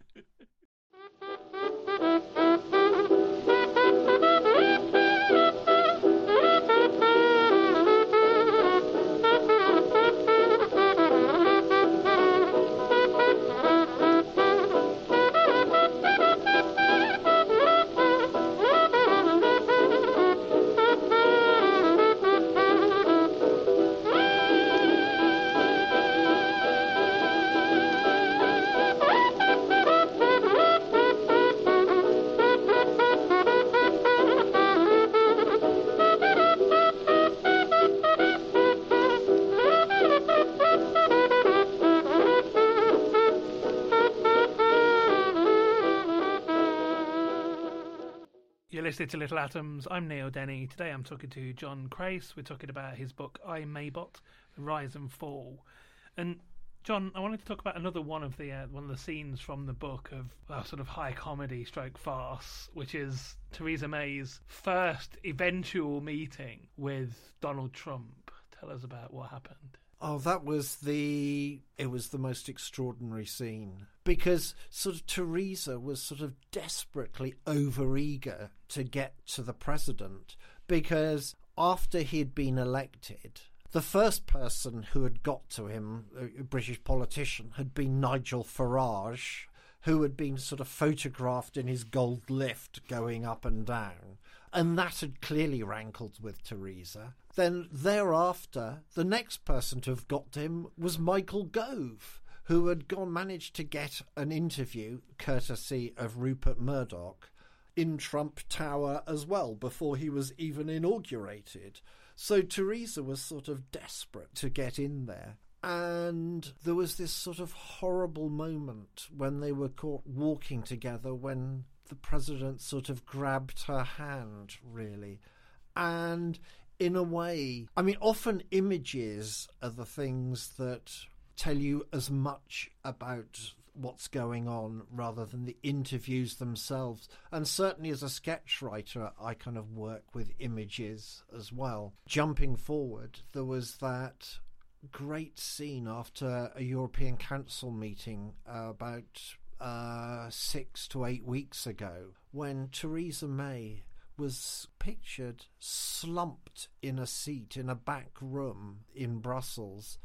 Listening to Little Atoms, I'm Neil Denny. Today I'm talking to John Crace. We're talking about his book I, Maybot, The Rise and Fall. And John, I wanted to talk about another one of the uh, one of the scenes from the book of uh, sort of high comedy stroke farce, which is Theresa May's first eventual meeting with Donald Trump. Tell us about what happened. Oh, that was the, it was the most extraordinary scene, because sort of Theresa was sort of desperately overeager to get to the president, because after he'd been elected, the first person who had got to him, a British politician, had been Nigel Farage, who had been sort of photographed in his gold lift going up and down. And that had clearly rankled with Theresa. Then thereafter, the next person to have got to him was Michael Gove, who had gone managed to get an interview, courtesy of Rupert Murdoch, in Trump Tower as well, before he was even inaugurated. So Theresa was sort of desperate to get in there. And there was this sort of horrible moment when they were caught walking together, when the president sort of grabbed her hand, really. And in a way, I mean, often images are the things that tell you as much about what's going on rather than the interviews themselves. And certainly as a sketch writer, I kind of work with images as well. Jumping forward, there was that great scene after a European Council meeting uh, about uh, six to eight weeks ago, when Theresa May was pictured slumped in a seat in a back room in Brussels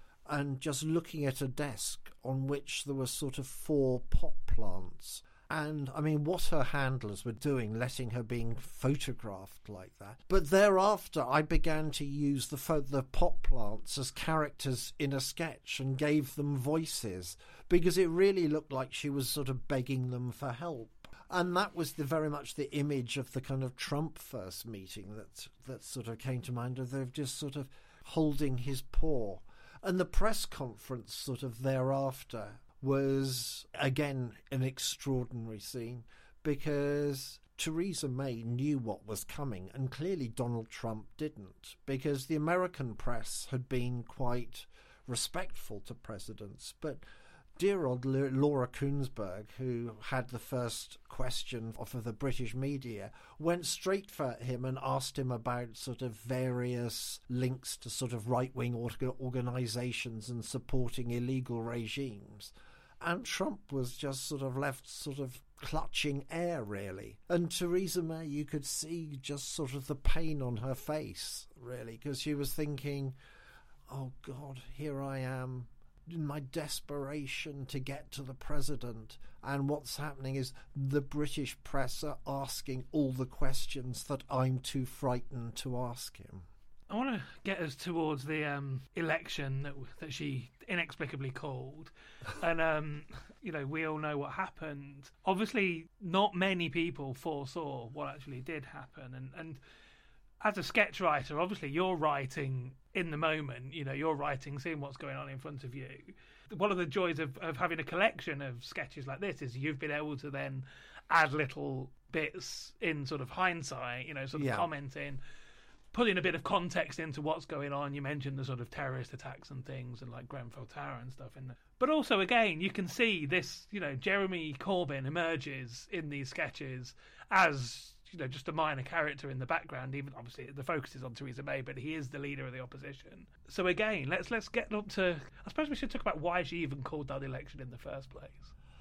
and just looking at a desk on which there were sort of four pot plants. And, I mean, what her handlers were doing, letting her being photographed like that. But thereafter, I began to use the pho- the pot plants as characters in a sketch and gave them voices, because it really looked like she was sort of begging them for help. And that was the very much the image of the kind of Trump first meeting that that sort of came to mind, of them just sort of holding his paw. And the press conference sort of thereafter was, again, an extraordinary scene, because Theresa May knew what was coming, and clearly Donald Trump didn't, because the American press had been quite respectful to presidents. But dear old Laura Kuenssberg, who had the first question of the British media, went straight for him and asked him about sort of various links to sort of right-wing organisations and supporting illegal regimes. And Trump was just sort of left sort of clutching air, really. And Theresa May, you could see just sort of the pain on her face, really, because she was thinking, oh, God, here I am in my desperation to get to the president, and what's happening is the British press are asking all the questions that I'm too frightened to ask him. I want to get us towards the um, election that that she inexplicably called, and um, you know, we all know what happened. Obviously, not many people foresaw what actually did happen, and and as a sketch writer, obviously you're writing in the moment. You know, you're writing, seeing what's going on in front of you. One of the joys of, of having a collection of sketches like this is you've been able to then add little bits in sort of hindsight. You know, sort of yeah. commenting, putting a bit of context into what's going on. You mentioned the sort of terrorist attacks and things, and like Grenfell Tower and stuff in there. But also, again, you can see this, you know, Jeremy Corbyn emerges in these sketches as, you know, just a minor character in the background. Even obviously the focus is on Theresa May, but he is the leader of the opposition. So again, let's let's get up to, I suppose we should talk about why she even called that election in the first place.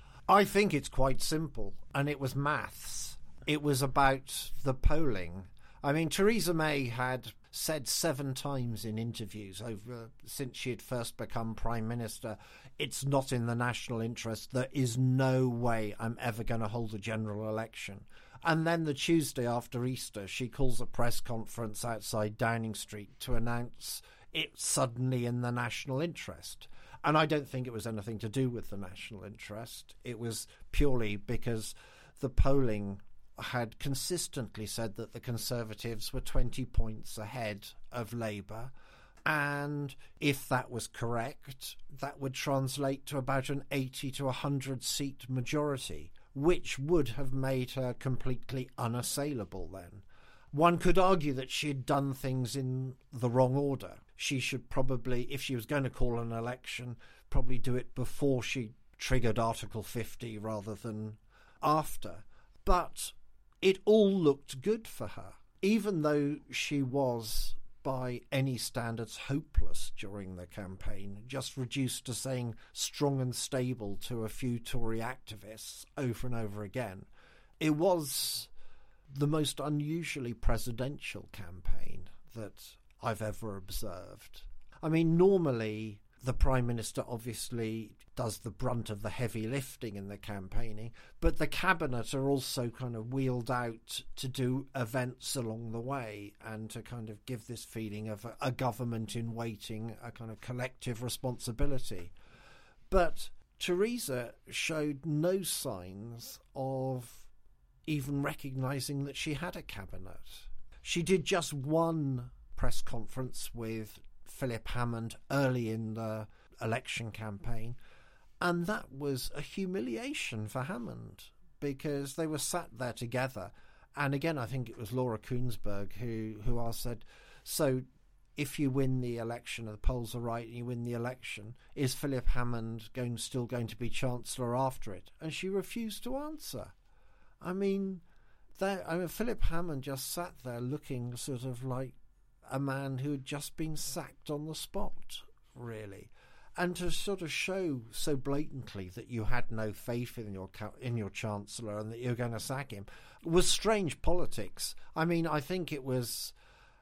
I think it's quite simple, and it was maths. It was about the polling. I mean, Theresa May had said seven times in interviews over since she had first become Prime Minister, it's not in the national interest. There is no way I'm ever going to hold a general election. And then the Tuesday after Easter, she calls a press conference outside Downing Street to announce it's suddenly in the national interest. And I don't think it was anything to do with the national interest. It was purely because the polling had consistently said that the Conservatives were twenty points ahead of Labour. And if that was correct, that would translate to about an eighty to one hundred seat majority, which would have made her completely unassailable then. One could argue that she had done things in the wrong order. She should probably, if she was going to call an election, probably do it before she triggered Article fifty rather than after. But it all looked good for her, even though she was, by any standards, hopeless during the campaign, just reduced to saying strong and stable to a few Tory activists over and over again. It was the most unusually presidential campaign that I've ever observed. I mean, normally the Prime Minister obviously does the brunt of the heavy lifting in the campaigning, but the Cabinet are also kind of wheeled out to do events along the way and to kind of give this feeling of a, a government in waiting, a kind of collective responsibility. But Theresa showed no signs of even recognising that she had a cabinet. She did just one press conference with Philip Hammond early in the election campaign, and that was a humiliation for Hammond because they were sat there together. And again, I think it was Laura Kuenssberg who, who asked, said, so if you win the election, and the polls are right, and you win the election, is Philip Hammond going still going to be Chancellor after it? And she refused to answer. I mean, there, I mean, Philip Hammond just sat there looking sort of like a man who had just been sacked on the spot, really. And to sort of show so blatantly that you had no faith in your in your Chancellor and that you're going to sack him was strange politics. I mean, I think it was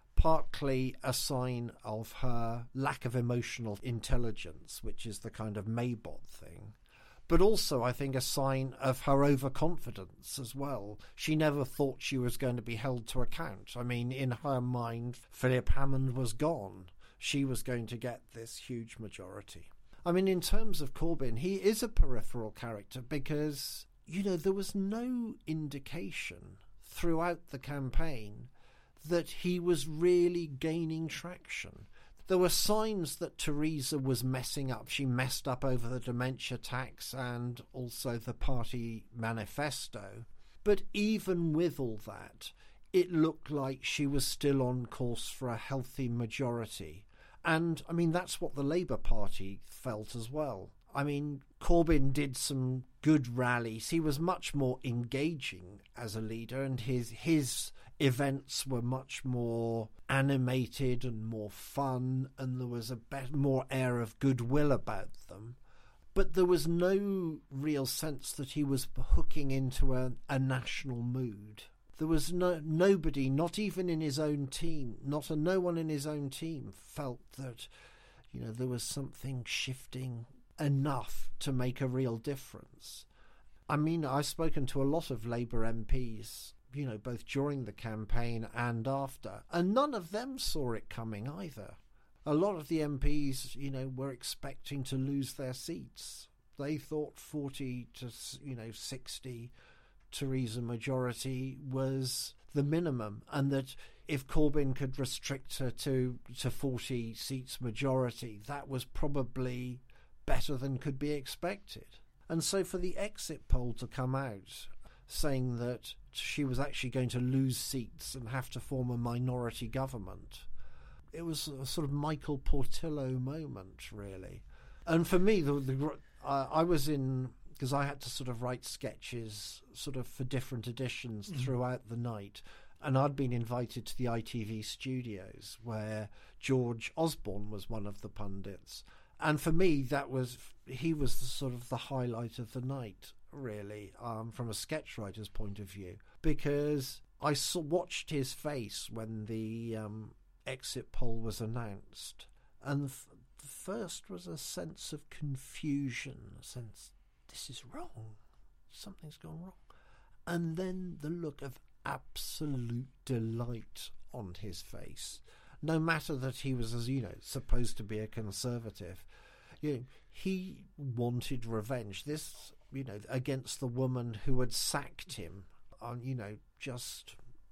partly a sign of her lack of emotional intelligence, which is the kind of Maybot thing, but also I think a sign of her overconfidence as well. She never thought she was going to be held to account. I mean, in her mind, Philip Hammond was gone. She was going to get this huge majority. I mean, in terms of Corbyn, he is a peripheral character because, you know, there was no indication throughout the campaign that he was really gaining traction. There were signs that Theresa was messing up. She messed up over the dementia tax and also the party manifesto. But even with all that, it looked like she was still on course for a healthy majority. And, I mean, that's what the Labour Party felt as well. I mean, Corbyn did some good rallies. He was much more engaging as a leader, and his his events were much more animated and more fun, and there was a bit more air of goodwill about them. But there was no real sense that he was hooking into a, a national mood. There was no nobody, not even in his own team, not a no one in his own team felt that, you know, there was something shifting enough to make a real difference. I mean, I've spoken to a lot of Labour M Ps, you know, both during the campaign and after, and none of them saw it coming either. A lot of the M Ps, you know, were expecting to lose their seats. They thought forty to, you know, sixty Theresa majority was the minimum, and that if Corbyn could restrict her to, to forty seats majority, that was probably better than could be expected. And so for the exit poll to come out saying that she was actually going to lose seats and have to form a minority government, it was a sort of Michael Portillo moment, really. And for me, the, the uh, I was in... because I had to sort of write sketches sort of for different editions mm. throughout the night. And I'd been invited to the I T V studios where George Osborne was one of the pundits. And for me, that was, he was the sort of the highlight of the night, really, um, from a sketch writer's point of view. Because I saw, watched his face when the um, exit poll was announced. And f- first was a sense of confusion, a sense, this is wrong. Something's gone wrong. And then the look of absolute delight on his face. No matter that he was, as you know, supposed to be a conservative, you know, he wanted revenge. This, you know, against the woman who had sacked him, on, you know, just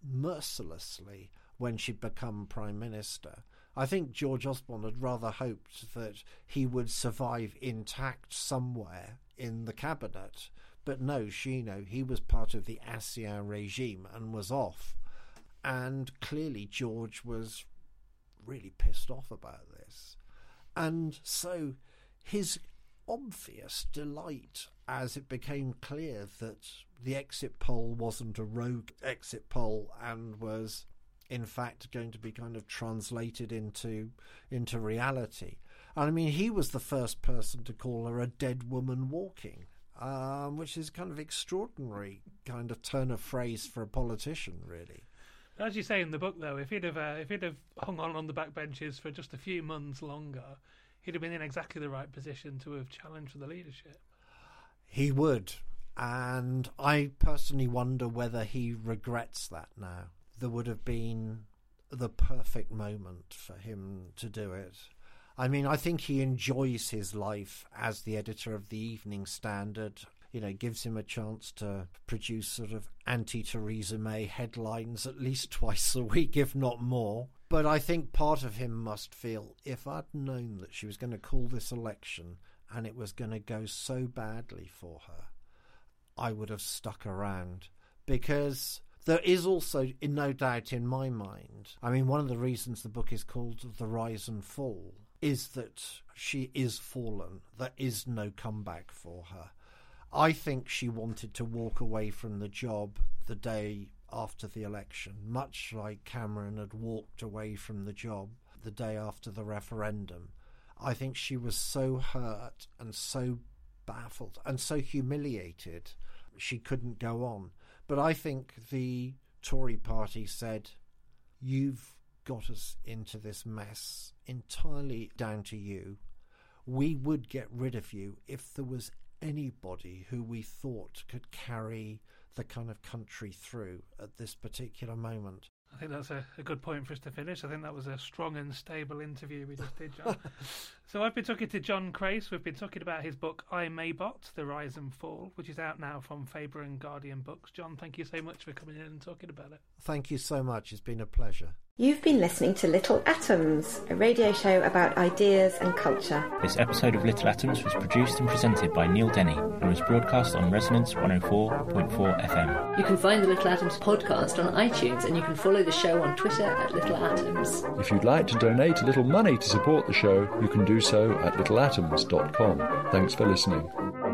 mercilessly when she'd become Prime Minister. I think George Osborne had rather hoped that he would survive intact somewhere in the cabinet. But no, she, you know, he was part of the Ancien regime and was off. And clearly George was really pissed off about this. And so his obvious delight as it became clear that the exit poll wasn't a rogue exit poll and was in fact going to be kind of translated into into reality. And I mean, he was the first person to call her a dead woman walking, um, which is kind of extraordinary kind of turn of phrase for a politician, really. As you say in the book, though, if he'd have uh, if he'd have hung on on the back benches for just a few months longer, he'd have been in exactly the right position to have challenged for the leadership. He would, and I personally wonder whether he regrets that now. There would have been the perfect moment for him to do it. I mean, I think he enjoys his life as the editor of the Evening Standard. You know, gives him a chance to produce sort of anti-Theresa May headlines at least twice a week, if not more. But I think part of him must feel, if I'd known that she was going to call this election and it was going to go so badly for her, I would have stuck around. Because there is also, in no doubt in my mind, I mean, one of the reasons the book is called The Rise and Fall is that she is fallen. There is no comeback for her. I think she wanted to walk away from the job the day after the election, much like Cameron had walked away from the job the day after the referendum. I think she was so hurt and so baffled and so humiliated she couldn't go on. But I think the Tory party said, you've got us into this mess entirely down to you. We would get rid of you if there was anybody who we thought could carry the kind of country through at this particular moment. I think that's a, a good point for us to finish. I think that was a strong and stable interview we just did, John. So I've been talking to John Crace. We've been talking about his book, I, Maybot, The Rise and Fall, which is out now from Faber and Guardian Books. John, thank you so much for coming in and talking about it. Thank you so much. It's been a pleasure. You've been listening to Little Atoms, a radio show about ideas and culture. This episode of Little Atoms was produced and presented by Neil Denny and was broadcast on Resonance one oh four point four F M. You can find the Little Atoms podcast on iTunes, and you can follow the show on Twitter at Little Atoms. If you'd like to donate a little money to support the show, you can do so at little atoms dot com. Thanks for listening.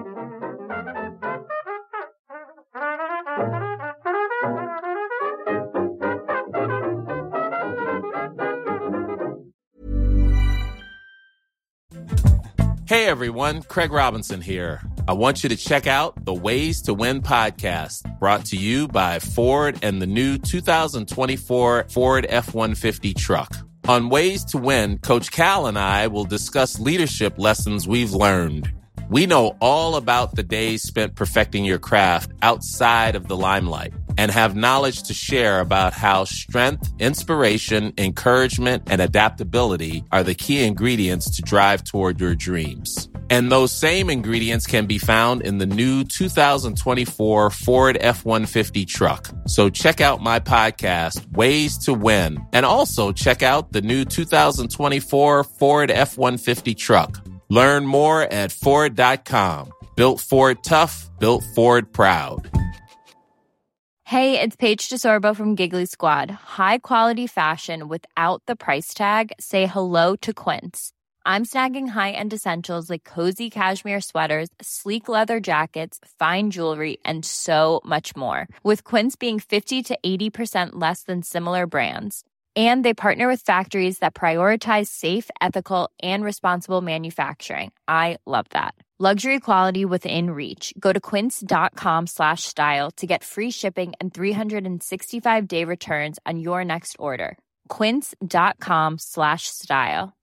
Hey everyone, Craig Robinson here. I want you to check out the Ways to Win podcast, brought to you by Ford and the new two thousand twenty-four Ford F one fifty truck. On Ways to Win, Coach Cal and I will discuss leadership lessons we've learned. We know all about the days spent perfecting your craft outside of the limelight and have knowledge to share about how strength, inspiration, encouragement, and adaptability are the key ingredients to drive toward your dreams. And those same ingredients can be found in the new two thousand twenty-four Ford F one fifty truck. So check out my podcast, Ways to Win, and also check out the new two thousand twenty-four Ford F one fifty truck. Learn more at Ford dot com. Built Ford tough, built Ford proud. Hey, it's Paige DeSorbo from Giggly Squad. High quality fashion without the price tag. Say hello to Quince. I'm snagging high-end essentials like cozy cashmere sweaters, sleek leather jackets, fine jewelry, and so much more. With Quince being fifty to eighty percent less than similar brands. And they partner with factories that prioritize safe, ethical, and responsible manufacturing. I love that. Luxury quality within reach. Go to quince.com slash style to get free shipping and three sixty-five day returns on your next order. Quince.com slash style.